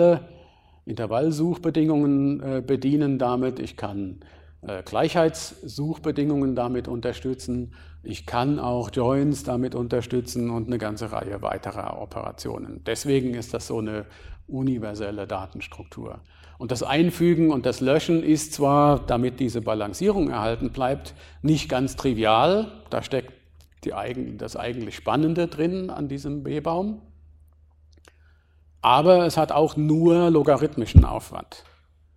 Intervallsuchbedingungen bedienen damit, ich kann Gleichheitssuchbedingungen damit unterstützen, ich kann auch Joins damit unterstützen und eine ganze Reihe weiterer Operationen. Deswegen ist das so eine universelle Datenstruktur. Und das Einfügen und das Löschen ist zwar, damit diese Balancierung erhalten bleibt, nicht ganz trivial, da steckt das eigentlich Spannende drin an diesem B-Baum, aber es hat auch nur logarithmischen Aufwand.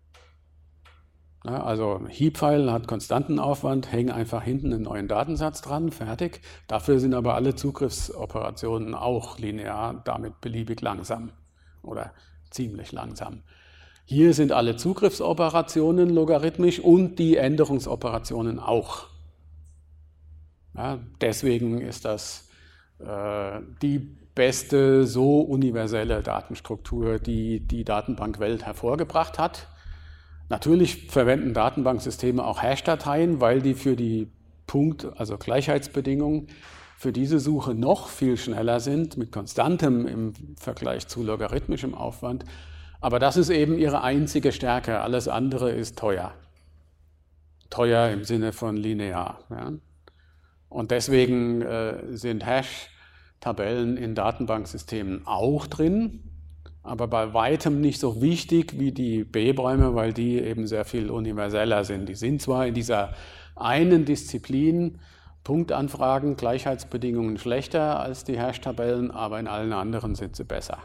Ja, also Heap-File hat konstanten Aufwand, hängen einfach hinten einen neuen Datensatz dran, fertig. Dafür sind aber alle Zugriffsoperationen auch linear, damit beliebig langsam oder ziemlich langsam. Hier sind alle Zugriffsoperationen logarithmisch und die Änderungsoperationen auch. Ja, deswegen ist das die beste, so universelle Datenstruktur, die die Datenbankwelt hervorgebracht hat. Natürlich verwenden Datenbanksysteme auch Hash-Dateien, weil die für die also Gleichheitsbedingungen, für diese Suche noch viel schneller sind, mit konstantem im Vergleich zu logarithmischem Aufwand. Aber das ist eben ihre einzige Stärke. Alles andere ist teuer. Teuer im Sinne von linear. Ja. Und deswegen sind Hash-Tabellen in Datenbanksystemen auch drin, aber bei weitem nicht so wichtig wie die B-Bäume, weil die eben sehr viel universeller sind. Die sind zwar in dieser einen Disziplin, Punktanfragen, Gleichheitsbedingungen schlechter als die Hash-Tabellen, aber in allen anderen sind sie besser.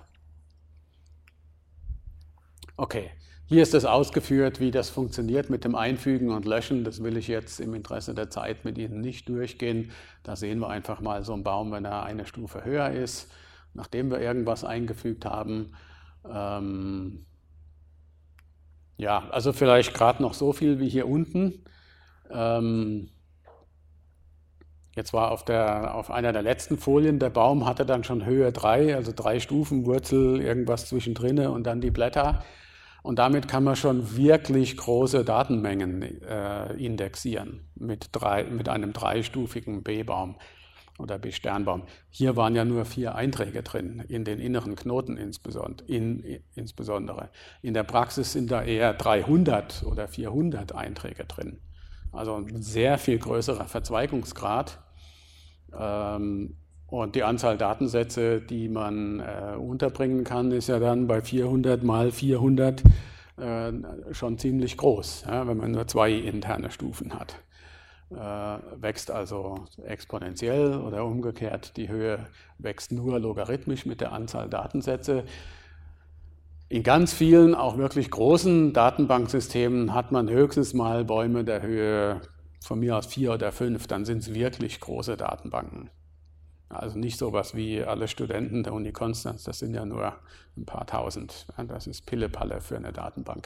Okay, hier ist es ausgeführt, wie das funktioniert mit dem Einfügen und Löschen. Das will ich jetzt im Interesse der Zeit mit Ihnen nicht durchgehen. Da sehen wir einfach mal so einen Baum, wenn er eine Stufe höher ist, nachdem wir irgendwas eingefügt haben. Ja, also vielleicht gerade noch so viel wie hier unten. Jetzt war auf einer der letzten Folien, der Baum hatte dann schon Höhe 3, also 3 Stufen, Wurzel, irgendwas zwischendrin und dann die Blätter. Und damit kann man schon wirklich große Datenmengen indexieren mit einem 3-stufigen B-Baum oder B-Sternbaum. Hier waren ja nur 4 Einträge drin, in den inneren Knoten insbesondere. In der Praxis sind da eher 300 oder 400 Einträge drin. Also ein sehr viel größerer Verzweigungsgrad. Und die Anzahl Datensätze, die man unterbringen kann, ist ja dann bei 400 mal 400 schon ziemlich groß, ja, wenn man nur 2 interne Stufen hat. Wächst also exponentiell oder umgekehrt, die Höhe wächst nur logarithmisch mit der Anzahl Datensätze. In ganz vielen, auch wirklich großen Datenbanksystemen hat man höchstens mal Bäume der Höhe von mir aus 4 oder 5, dann sind es wirklich große Datenbanken. Also nicht sowas wie alle Studenten der Uni Konstanz, das sind ja nur ein paar tausend. Das ist Pillepalle für eine Datenbank.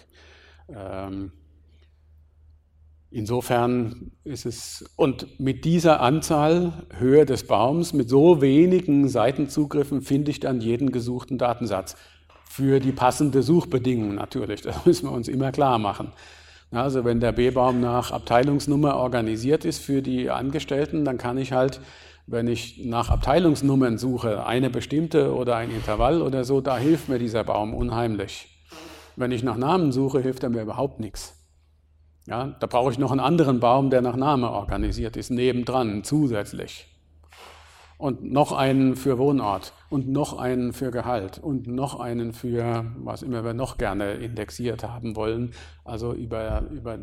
Insofern ist es, und mit dieser Anzahl, Höhe des Baums, mit so wenigen Seitenzugriffen finde ich dann jeden gesuchten Datensatz. Für die passende Suchbedingung natürlich, das müssen wir uns immer klar machen. Also wenn der B-Baum nach Abteilungsnummer organisiert ist für die Angestellten, dann kann ich halt, wenn ich nach Abteilungsnummern suche, eine bestimmte oder ein Intervall oder so, da hilft mir dieser Baum unheimlich. Wenn ich nach Namen suche, hilft er mir überhaupt nichts. Ja, da brauche ich noch einen anderen Baum, der nach Name organisiert ist, nebendran, zusätzlich. Und noch einen für Wohnort und noch einen für Gehalt und noch einen für, was immer wir noch gerne indexiert haben wollen. Also über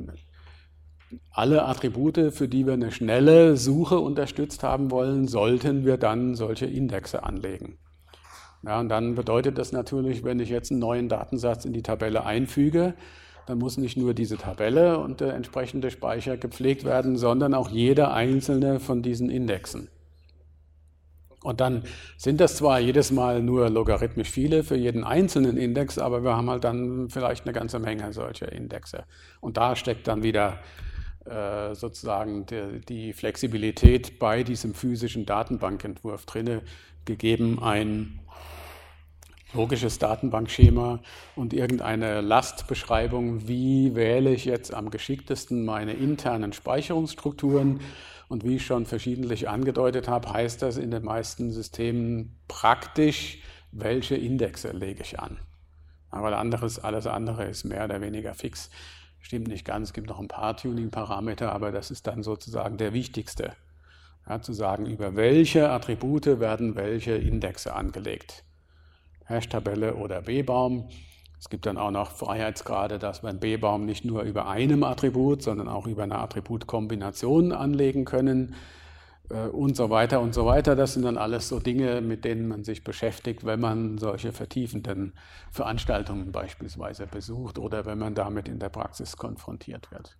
alle Attribute, für die wir eine schnelle Suche unterstützt haben wollen, sollten wir dann solche Indexe anlegen. Ja, und dann bedeutet das natürlich, wenn ich jetzt einen neuen Datensatz in die Tabelle einfüge, dann muss nicht nur diese Tabelle und der entsprechende Speicher gepflegt werden, sondern auch jeder einzelne von diesen Indexen. Und dann sind das zwar jedes Mal nur logarithmisch viele für jeden einzelnen Index, aber wir haben halt dann vielleicht eine ganze Menge solcher Indexe. Und da steckt dann wieder sozusagen die Flexibilität bei diesem physischen Datenbankentwurf drin, gegeben ein logisches Datenbankschema und irgendeine Lastbeschreibung, wie wähle ich jetzt am geschicktesten meine internen Speicherungsstrukturen. Und wie ich schon verschiedentlich angedeutet habe, heißt das in den meisten Systemen praktisch, welche Indexe lege ich an. Aber alles andere ist mehr oder weniger fix. Stimmt nicht ganz, es gibt noch ein paar Tuning-Parameter, aber das ist dann sozusagen der wichtigste. Ja, zu sagen, über welche Attribute werden welche Indexe angelegt. Hash-Tabelle oder B-Baum. Es gibt dann auch noch Freiheitsgrade, dass wir einen B-Baum nicht nur über einem Attribut, sondern auch über eine Attributkombination anlegen können und so weiter und so weiter. Das sind dann alles so Dinge, mit denen man sich beschäftigt, wenn man solche vertiefenden Veranstaltungen beispielsweise besucht oder wenn man damit in der Praxis konfrontiert wird.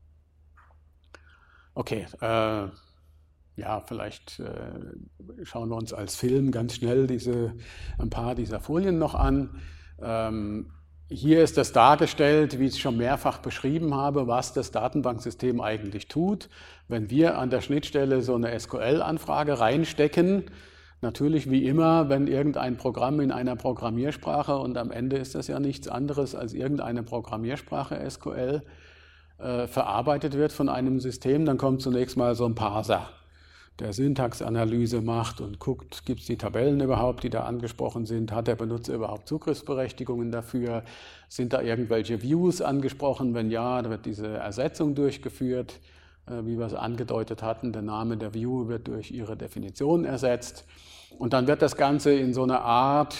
Okay, ja, vielleicht schauen wir uns als Film ganz schnell ein paar dieser Folien noch an. Hier ist das dargestellt, wie ich es schon mehrfach beschrieben habe, was das Datenbanksystem eigentlich tut. Wenn wir an der Schnittstelle so eine SQL-Anfrage reinstecken, natürlich wie immer, wenn irgendein Programm in einer Programmiersprache, und am Ende ist das ja nichts anderes als irgendeine Programmiersprache SQL, verarbeitet wird von einem System, dann kommt zunächst mal so ein Parser, der Syntaxanalyse macht und guckt, gibt es die Tabellen überhaupt, die da angesprochen sind, hat der Benutzer überhaupt Zugriffsberechtigungen dafür, sind da irgendwelche Views angesprochen, wenn ja, dann wird diese Ersetzung durchgeführt, wie wir es angedeutet hatten, der Name der View wird durch ihre Definition ersetzt und dann wird das Ganze in so eine Art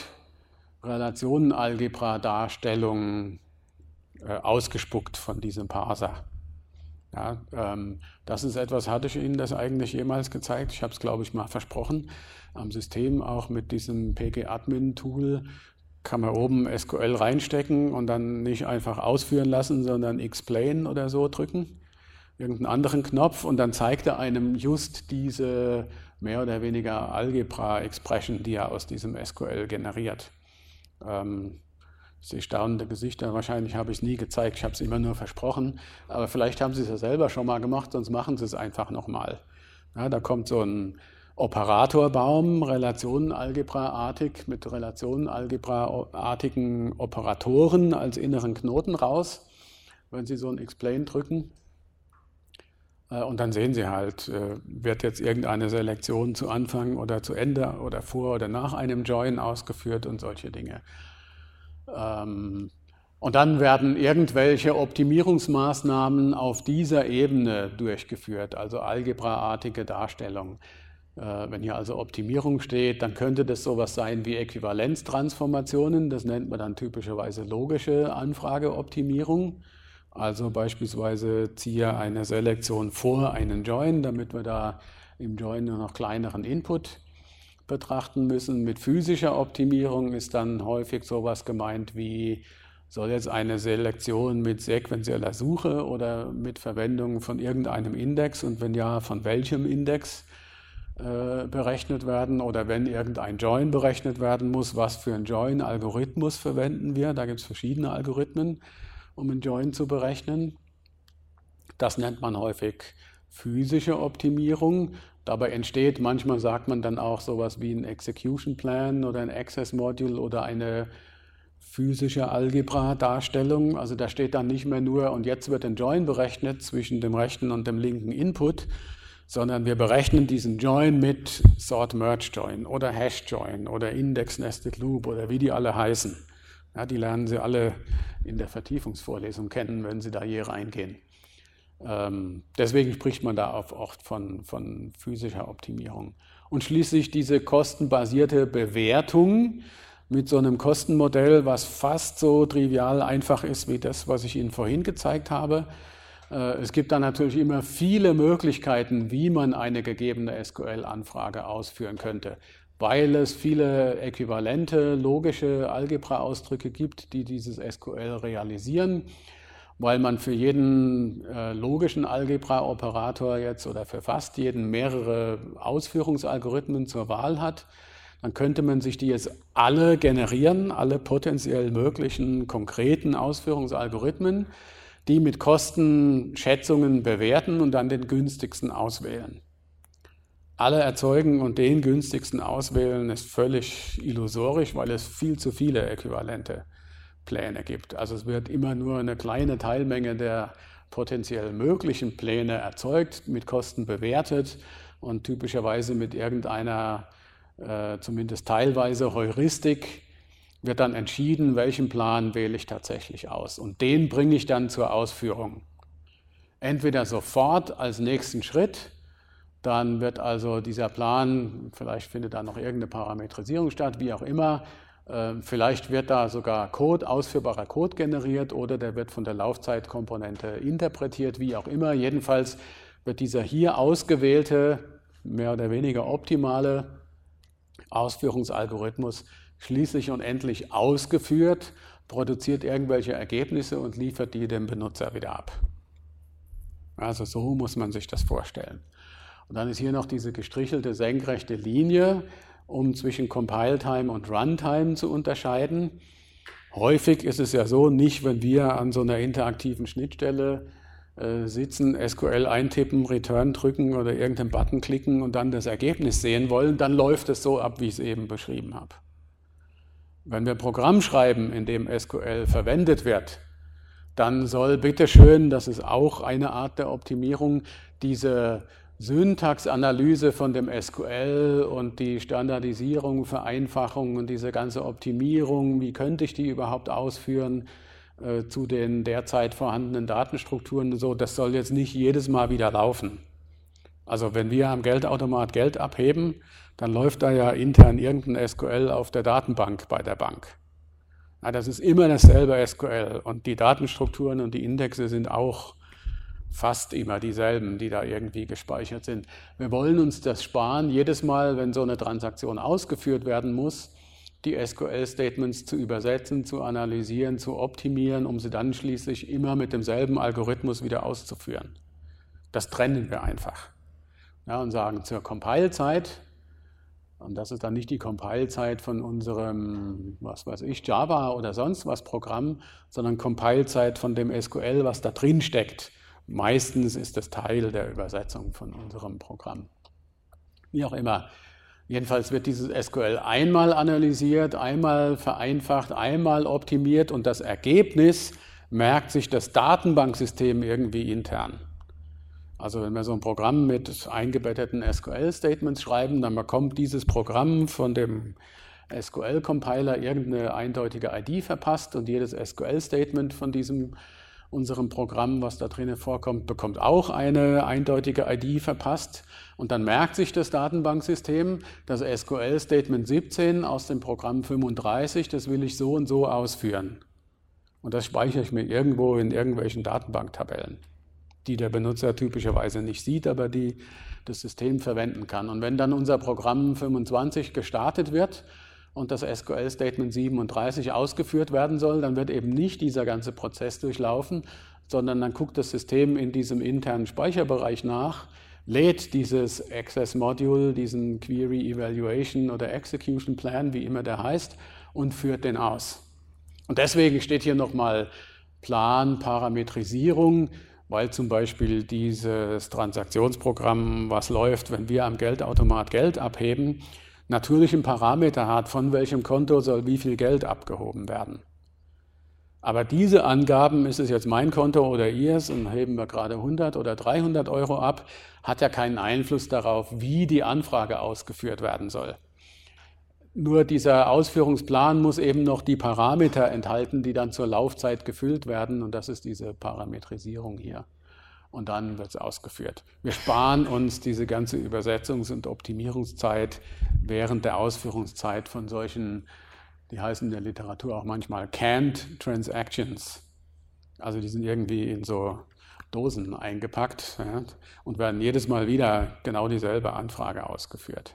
Relationenalgebra-Darstellung ausgespuckt von diesem Parser. Ja, das ist etwas, hatte ich Ihnen das eigentlich jemals gezeigt? Ich habe es, glaube ich, mal versprochen. Am System auch mit diesem pgadmin-Tool kann man oben SQL reinstecken und dann nicht einfach ausführen lassen, sondern explain oder so drücken, irgendeinen anderen Knopf und dann zeigt er einem just diese mehr oder weniger Algebra-Expression, die er aus diesem SQL generiert. Ich sehe staunende Gesichter, wahrscheinlich habe ich es nie gezeigt, ich habe es immer nur versprochen, aber vielleicht haben Sie es ja selber schon mal gemacht, sonst machen Sie es einfach nochmal. Ja, da kommt so ein Operatorbaum, Relationenalgebra-artig, mit Relationenalgebra-artigen Operatoren als inneren Knoten raus, wenn Sie so ein Explain drücken. Und dann sehen Sie halt, wird jetzt irgendeine Selektion zu Anfang oder zu Ende oder vor oder nach einem Join ausgeführt und solche Dinge. Und dann werden irgendwelche Optimierungsmaßnahmen auf dieser Ebene durchgeführt, also algebraartige Darstellungen. Wenn hier also Optimierung steht, dann könnte das sowas sein wie Äquivalenztransformationen. Das nennt man dann typischerweise logische Anfrageoptimierung. Also beispielsweise ziehe eine Selektion vor einen Join, damit wir da im Join nur noch kleineren Input betrachten müssen. Mit physischer Optimierung ist dann häufig sowas gemeint wie, soll jetzt eine Selektion mit sequenzieller Suche oder mit Verwendung von irgendeinem Index und wenn ja, von welchem Index berechnet werden oder wenn irgendein Join berechnet werden muss, was für einen Join-Algorithmus verwenden wir. Da gibt es verschiedene Algorithmen, um einen Join zu berechnen. Das nennt man häufig physische Optimierung. Dabei entsteht, manchmal sagt man dann auch sowas wie ein Execution Plan oder ein Access Module oder eine physische Algebra-Darstellung. Also da steht dann nicht mehr nur, und jetzt wird ein Join berechnet zwischen dem rechten und dem linken Input, sondern wir berechnen diesen Join mit Sort-Merge-Join oder Hash-Join oder Index-Nested-Loop oder wie die alle heißen. Ja, die lernen Sie alle in der Vertiefungsvorlesung kennen, wenn Sie da hier reingehen. Deswegen spricht man da oft von physischer Optimierung. Und schließlich diese kostenbasierte Bewertung mit so einem Kostenmodell, was fast so trivial einfach ist wie das, was ich Ihnen vorhin gezeigt habe. Es gibt dann natürlich immer viele Möglichkeiten, wie man eine gegebene SQL-Anfrage ausführen könnte, weil es viele äquivalente logische Algebra-Ausdrücke gibt, die dieses SQL realisieren, weil man für jeden logischen Algebra-Operator jetzt oder für fast jeden mehrere Ausführungsalgorithmen zur Wahl hat. Dann könnte man sich die jetzt alle generieren, alle potenziell möglichen konkreten Ausführungsalgorithmen, die mit Kostenschätzungen bewerten und dann den günstigsten auswählen. Alle erzeugen und den günstigsten auswählen ist völlig illusorisch, weil es viel zu viele äquivalente Pläne gibt. Also es wird immer nur eine kleine Teilmenge der potenziell möglichen Pläne erzeugt, mit Kosten bewertet und typischerweise mit irgendeiner zumindest teilweise Heuristik wird dann entschieden, welchen Plan wähle ich tatsächlich aus. Und den bringe ich dann zur Ausführung. Entweder sofort als nächsten Schritt, dann wird also dieser Plan, vielleicht findet da noch irgendeine Parametrisierung statt, wie auch immer, vielleicht wird da sogar Code, ausführbarer Code generiert oder der wird von der Laufzeitkomponente interpretiert, wie auch immer. Jedenfalls wird dieser hier ausgewählte, mehr oder weniger optimale Ausführungsalgorithmus schließlich und endlich ausgeführt, produziert irgendwelche Ergebnisse und liefert die dem Benutzer wieder ab. Also so muss man sich das vorstellen. Und dann ist hier noch diese gestrichelte senkrechte Linie, um zwischen Compile-Time und Runtime zu unterscheiden. Häufig ist es ja so, nicht wenn wir an so einer interaktiven Schnittstelle sitzen, SQL eintippen, Return drücken oder irgendeinen Button klicken und dann das Ergebnis sehen wollen, dann läuft es so ab, wie ich es eben beschrieben habe. Wenn wir ein Programm schreiben, in dem SQL verwendet wird, dann soll bitteschön, das ist auch eine Art der Optimierung, diese Syntaxanalyse von dem SQL und die Standardisierung, Vereinfachung und diese ganze Optimierung, wie könnte ich die überhaupt ausführen zu den derzeit vorhandenen Datenstrukturen und so, das soll jetzt nicht jedes Mal wieder laufen. Also wenn wir am Geldautomat Geld abheben, dann läuft da ja intern irgendein SQL auf der Datenbank bei der Bank. Ja, das ist immer dasselbe SQL und die Datenstrukturen und die Indexe sind auch fast immer dieselben, die da irgendwie gespeichert sind. Wir wollen uns das sparen, jedes Mal, wenn so eine Transaktion ausgeführt werden muss, die SQL-Statements zu übersetzen, zu analysieren, zu optimieren, um sie dann schließlich immer mit demselben Algorithmus wieder auszuführen. Das trennen wir einfach. Ja, und sagen zur Compile-Zeit, und das ist dann nicht die Compile-Zeit von unserem, was weiß ich, Java oder sonst was Programm, sondern Compile-Zeit von dem SQL, was da drin steckt. Meistens ist das Teil der Übersetzung von unserem Programm. Wie auch immer. Jedenfalls wird dieses SQL einmal analysiert, einmal vereinfacht, einmal optimiert und das Ergebnis merkt sich das Datenbanksystem irgendwie intern. Also wenn wir so ein Programm mit eingebetteten SQL-Statements schreiben, dann bekommt dieses Programm von dem SQL-Compiler irgendeine eindeutige ID verpasst und jedes SQL-Statement von unserem Programm, was da drinnen vorkommt, bekommt auch eine eindeutige ID verpasst. Und dann merkt sich das Datenbanksystem, das SQL-Statement 17 aus dem Programm 35, das will ich so und so ausführen. Und das speichere ich mir irgendwo in irgendwelchen Datenbanktabellen, die der Benutzer typischerweise nicht sieht, aber die das System verwenden kann. Und wenn dann unser Programm 25 gestartet wird und das SQL-Statement 37 ausgeführt werden soll, dann wird eben nicht dieser ganze Prozess durchlaufen, sondern dann guckt das System in diesem internen Speicherbereich nach, lädt dieses Access Module, diesen Query Evaluation oder Execution Plan, wie immer der heißt, und führt den aus. Und deswegen steht hier nochmal Plan, Parametrisierung, weil zum Beispiel dieses Transaktionsprogramm, was läuft, wenn wir am Geldautomat Geld abheben, natürlich einen Parameter hat, von welchem Konto soll wie viel Geld abgehoben werden. Aber diese Angaben, ist es jetzt mein Konto oder Ihres und heben wir gerade 100 oder 300 Euro ab, hat ja keinen Einfluss darauf, wie die Anfrage ausgeführt werden soll. Nur dieser Ausführungsplan muss eben noch die Parameter enthalten, die dann zur Laufzeit gefüllt werden, und das ist diese Parametrisierung hier. Und dann wird es ausgeführt. Wir sparen uns diese ganze Übersetzungs- und Optimierungszeit während der Ausführungszeit von solchen, die heißen in der Literatur auch manchmal Canned Transactions. Also die sind irgendwie in so Dosen eingepackt, ja, und werden jedes Mal wieder genau dieselbe Anfrage ausgeführt.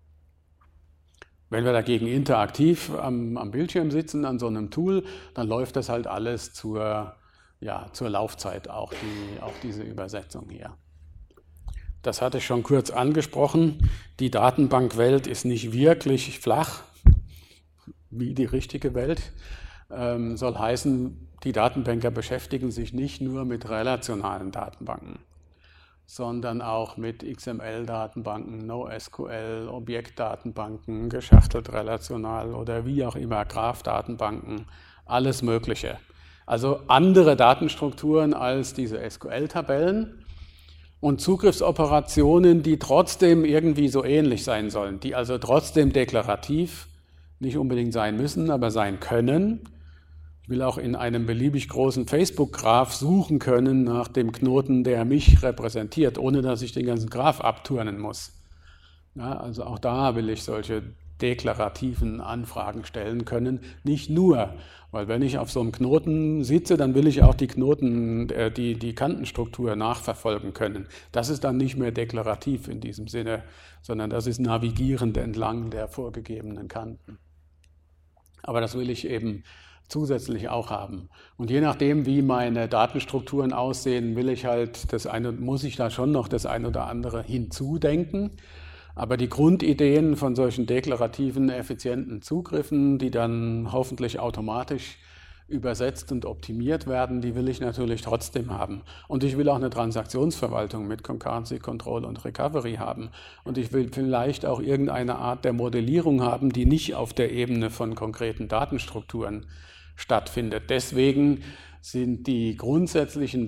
Wenn wir dagegen interaktiv am Bildschirm sitzen an so einem Tool, dann läuft das halt alles zur Laufzeit, auch diese Übersetzung hier. Das hatte ich schon kurz angesprochen. Die Datenbankwelt ist nicht wirklich flach, wie die richtige Welt. Soll heißen, die Datenbanker beschäftigen sich nicht nur mit relationalen Datenbanken, sondern auch mit XML-Datenbanken, NoSQL, Objektdatenbanken, geschachtelt relational oder wie auch immer, Graph-Datenbanken, alles Mögliche. Also andere Datenstrukturen als diese SQL-Tabellen und Zugriffsoperationen, die trotzdem irgendwie so ähnlich sein sollen, die also trotzdem deklarativ nicht unbedingt sein müssen, aber sein können. Ich will auch in einem beliebig großen Facebook-Graph suchen können nach dem Knoten, der mich repräsentiert, ohne dass ich den ganzen Graph abturnen muss. Ja, also auch da will ich solche deklarativen Anfragen stellen können. Nicht nur, weil wenn ich auf so einem Knoten sitze, dann will ich auch die die Kantenstruktur nachverfolgen können. Das ist dann nicht mehr deklarativ in diesem Sinne, sondern das ist navigierend entlang der vorgegebenen Kanten. Aber das will ich eben zusätzlich auch haben. Und je nachdem, wie meine Datenstrukturen aussehen, muss ich da schon noch das ein oder andere hinzudenken. Aber die Grundideen von solchen deklarativen, effizienten Zugriffen, die dann hoffentlich automatisch übersetzt und optimiert werden, die will ich natürlich trotzdem haben. Und ich will auch eine Transaktionsverwaltung mit Concurrency, Control und Recovery haben. Und ich will vielleicht auch irgendeine Art der Modellierung haben, die nicht auf der Ebene von konkreten Datenstrukturen stattfindet. Deswegen sind die grundsätzlichen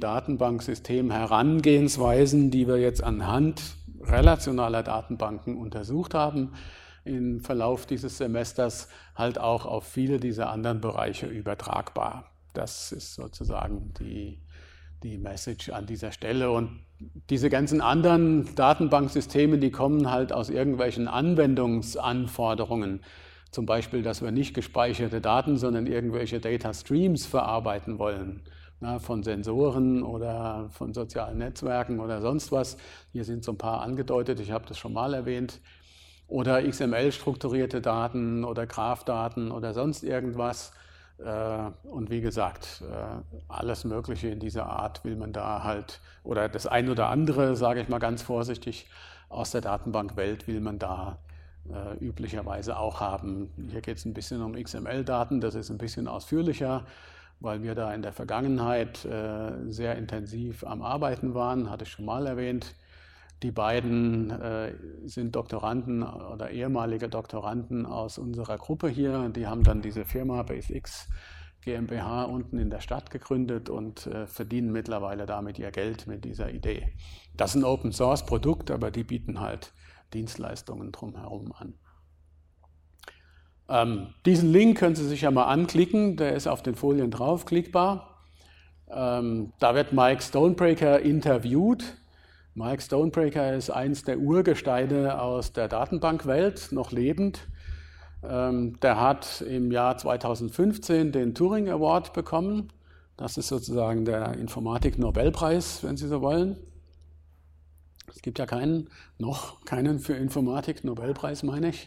Datenbanksystem-Herangehensweisen, die wir jetzt anhand relationaler Datenbanken untersucht haben, im Verlauf dieses Semesters halt auch auf viele dieser anderen Bereiche übertragbar. Das ist sozusagen die Message an dieser Stelle. Und diese ganzen anderen Datenbanksysteme, die kommen halt aus irgendwelchen Anwendungsanforderungen. Zum Beispiel, dass wir nicht gespeicherte Daten, sondern irgendwelche Data Streams verarbeiten wollen. Von Sensoren oder von sozialen Netzwerken oder sonst was. Hier sind so ein paar angedeutet, ich habe das schon mal erwähnt. Oder XML-strukturierte Daten oder Graph-Daten oder sonst irgendwas. Und wie gesagt, alles Mögliche in dieser Art will man da halt, oder das ein oder andere, sage ich mal ganz vorsichtig, aus der Datenbankwelt will man da üblicherweise auch haben. Hier geht es ein bisschen um XML-Daten, das ist ein bisschen ausführlicher, weil wir da in der Vergangenheit sehr intensiv am Arbeiten waren, hatte ich schon mal erwähnt. Die beiden sind Doktoranden oder ehemalige Doktoranden aus unserer Gruppe hier. Die haben dann diese Firma BaseX GmbH unten in der Stadt gegründet und verdienen mittlerweile damit ihr Geld mit dieser Idee. Das ist ein Open-Source-Produkt, aber die bieten halt Dienstleistungen drumherum an. Diesen Link können Sie sich ja mal anklicken, der ist auf den Folien draufklickbar. Da wird Mike Stonebreaker interviewt. Mike Stonebreaker ist eins der Urgesteine aus der Datenbankwelt, noch lebend. Der hat im Jahr 2015 den Turing Award bekommen. Das ist sozusagen der Informatik-Nobelpreis, wenn Sie so wollen. Es gibt ja keinen für Informatik Nobelpreis, meine ich.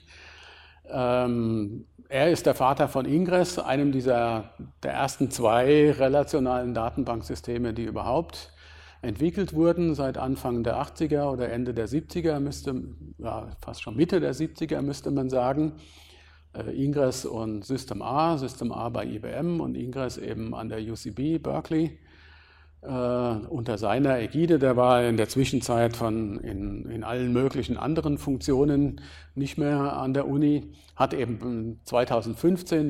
Er ist der Vater von Ingres, einem der ersten 2 relationalen Datenbanksysteme, die überhaupt entwickelt wurden, seit Anfang der 80er oder Ende der 70er, fast schon Mitte der 70er müsste man sagen. Ingres und System A bei IBM und Ingres eben an der UCB, Berkeley, unter seiner Ägide. Der war in der Zwischenzeit in allen möglichen anderen Funktionen nicht mehr an der Uni, hat eben 2015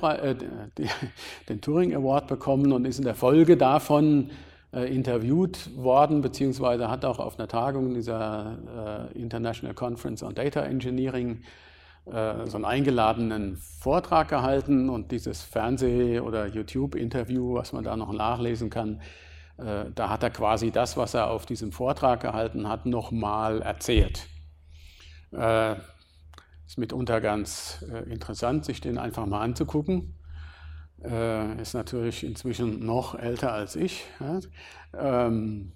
den Turing Award bekommen und ist in der Folge davon interviewt worden, beziehungsweise hat auch auf einer Tagung dieser International Conference on Data Engineering so einen eingeladenen Vortrag gehalten, und dieses Fernseh- oder YouTube-Interview, was man da noch nachlesen kann, da hat er quasi das, was er auf diesem Vortrag gehalten hat, nochmal erzählt. Ist mitunter ganz interessant, sich den einfach mal anzugucken. Ist natürlich inzwischen noch älter als ich. Und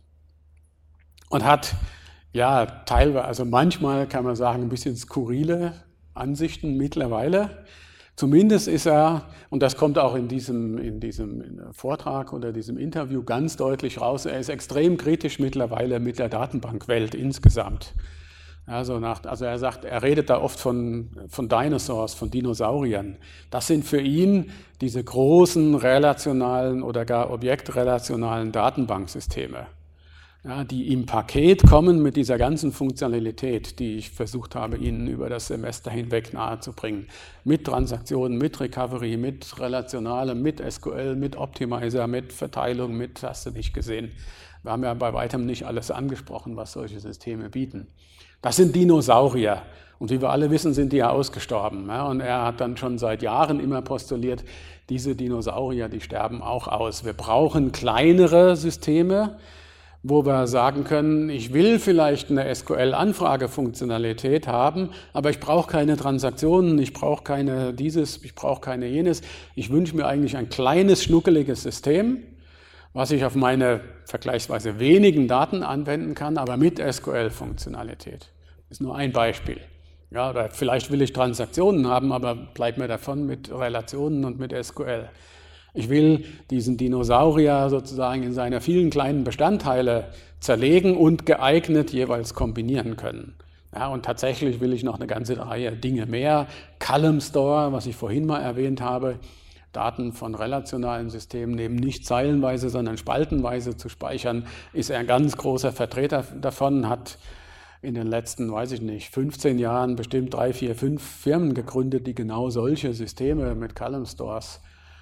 hat ja teilweise, also manchmal kann man sagen, ein bisschen skurrile Ansichten mittlerweile. Zumindest ist er, und das kommt auch in diesem Vortrag oder diesem Interview ganz deutlich raus, er ist extrem kritisch mittlerweile mit der Datenbankwelt insgesamt. Also er sagt, er redet da oft von Dinosaurs, von Dinosauriern. Das sind für ihn diese großen relationalen oder gar objektrelationalen Datenbanksysteme, ja, die im Paket kommen mit dieser ganzen Funktionalität, die ich versucht habe, Ihnen über das Semester hinweg nahezubringen. Mit Transaktionen, mit Recovery, mit Relationalem, mit SQL, mit Optimizer, mit Verteilung, hast du nicht gesehen. Wir haben ja bei weitem nicht alles angesprochen, was solche Systeme bieten. Das sind Dinosaurier. Und wie wir alle wissen, sind die ja ausgestorben. Ja, und er hat dann schon seit Jahren immer postuliert, diese Dinosaurier, die sterben auch aus. Wir brauchen kleinere Systeme, wo wir sagen können, ich will vielleicht eine SQL-Anfragefunktionalität haben, aber ich brauche keine Transaktionen, ich brauche keine dieses, ich brauche keine jenes. Ich wünsche mir eigentlich ein kleines, schnuckeliges System, was ich auf meine vergleichsweise wenigen Daten anwenden kann, aber mit SQL-Funktionalität. Das ist nur ein Beispiel. Ja, oder vielleicht will ich Transaktionen haben, aber bleib mir davon mit Relationen und mit SQL. Ich will diesen Dinosaurier sozusagen in seine vielen kleinen Bestandteile zerlegen und geeignet jeweils kombinieren können. Ja, und tatsächlich will ich noch eine ganze Reihe Dinge mehr. Column Store, was ich vorhin mal erwähnt habe, Daten von relationalen Systemen eben nicht zeilenweise, sondern spaltenweise zu speichern, ist er ein ganz großer Vertreter davon, hat in den letzten, 15 Jahren bestimmt 3, 4, 5 Firmen gegründet, die genau solche Systeme mit Column Stores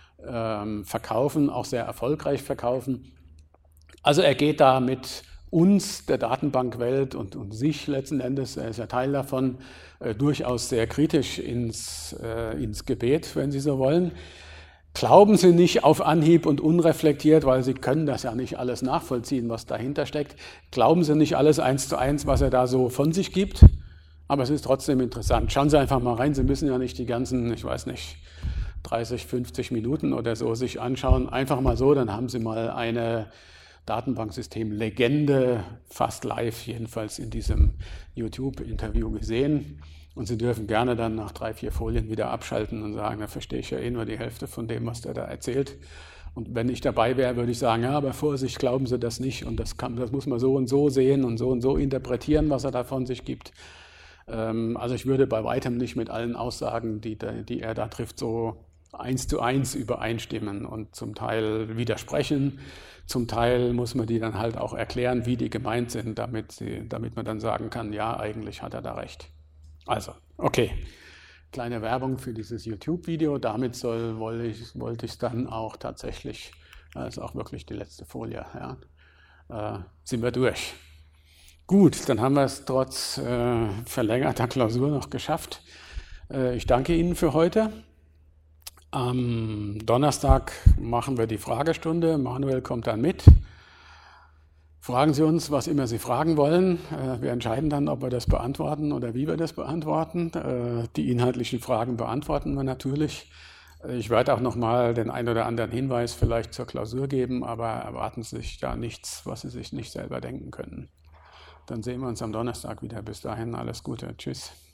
verkaufen, auch sehr erfolgreich verkaufen. Also er geht da mit uns, der Datenbankwelt und sich letzten Endes, er ist ja Teil davon, durchaus sehr kritisch ins Gebet, wenn Sie so wollen. Glauben Sie nicht auf Anhieb und unreflektiert, weil Sie können das ja nicht alles nachvollziehen, was dahinter steckt. Glauben Sie nicht alles 1:1, was er da so von sich gibt, aber es ist trotzdem interessant. Schauen Sie einfach mal rein, Sie müssen ja nicht die ganzen, 30, 50 Minuten oder so sich anschauen. Einfach mal so, dann haben Sie mal eine Datenbanksystem-Legende, fast live jedenfalls in diesem YouTube-Interview gesehen. Und Sie dürfen gerne dann nach 3, 4 Folien wieder abschalten und sagen, da verstehe ich ja eh nur die Hälfte von dem, was der da erzählt. Und wenn ich dabei wäre, würde ich sagen, ja, aber Vorsicht, glauben Sie das nicht. Und das muss man so und so sehen und so interpretieren, was er da von sich gibt. Also ich würde bei weitem nicht mit allen Aussagen, die er da trifft, so 1:1 übereinstimmen und zum Teil widersprechen. Zum Teil muss man die dann halt auch erklären, wie die gemeint sind, damit man dann sagen kann, ja, eigentlich hat er da recht. Also, okay, kleine Werbung für dieses YouTube-Video. Damit wollte ich es dann auch tatsächlich, das ist auch wirklich die letzte Folie, ja, sind wir durch. Gut, dann haben wir es trotz verlängerter Klausur noch geschafft. Ich danke Ihnen für heute. Am Donnerstag machen wir die Fragestunde. Manuel kommt dann mit. Fragen Sie uns, was immer Sie fragen wollen. Wir entscheiden dann, ob wir das beantworten oder wie wir das beantworten. Die inhaltlichen Fragen beantworten wir natürlich. Ich werde auch nochmal den ein oder anderen Hinweis vielleicht zur Klausur geben, aber erwarten Sie sich da nichts, was Sie sich nicht selber denken können. Dann sehen wir uns am Donnerstag wieder. Bis dahin alles Gute. Tschüss.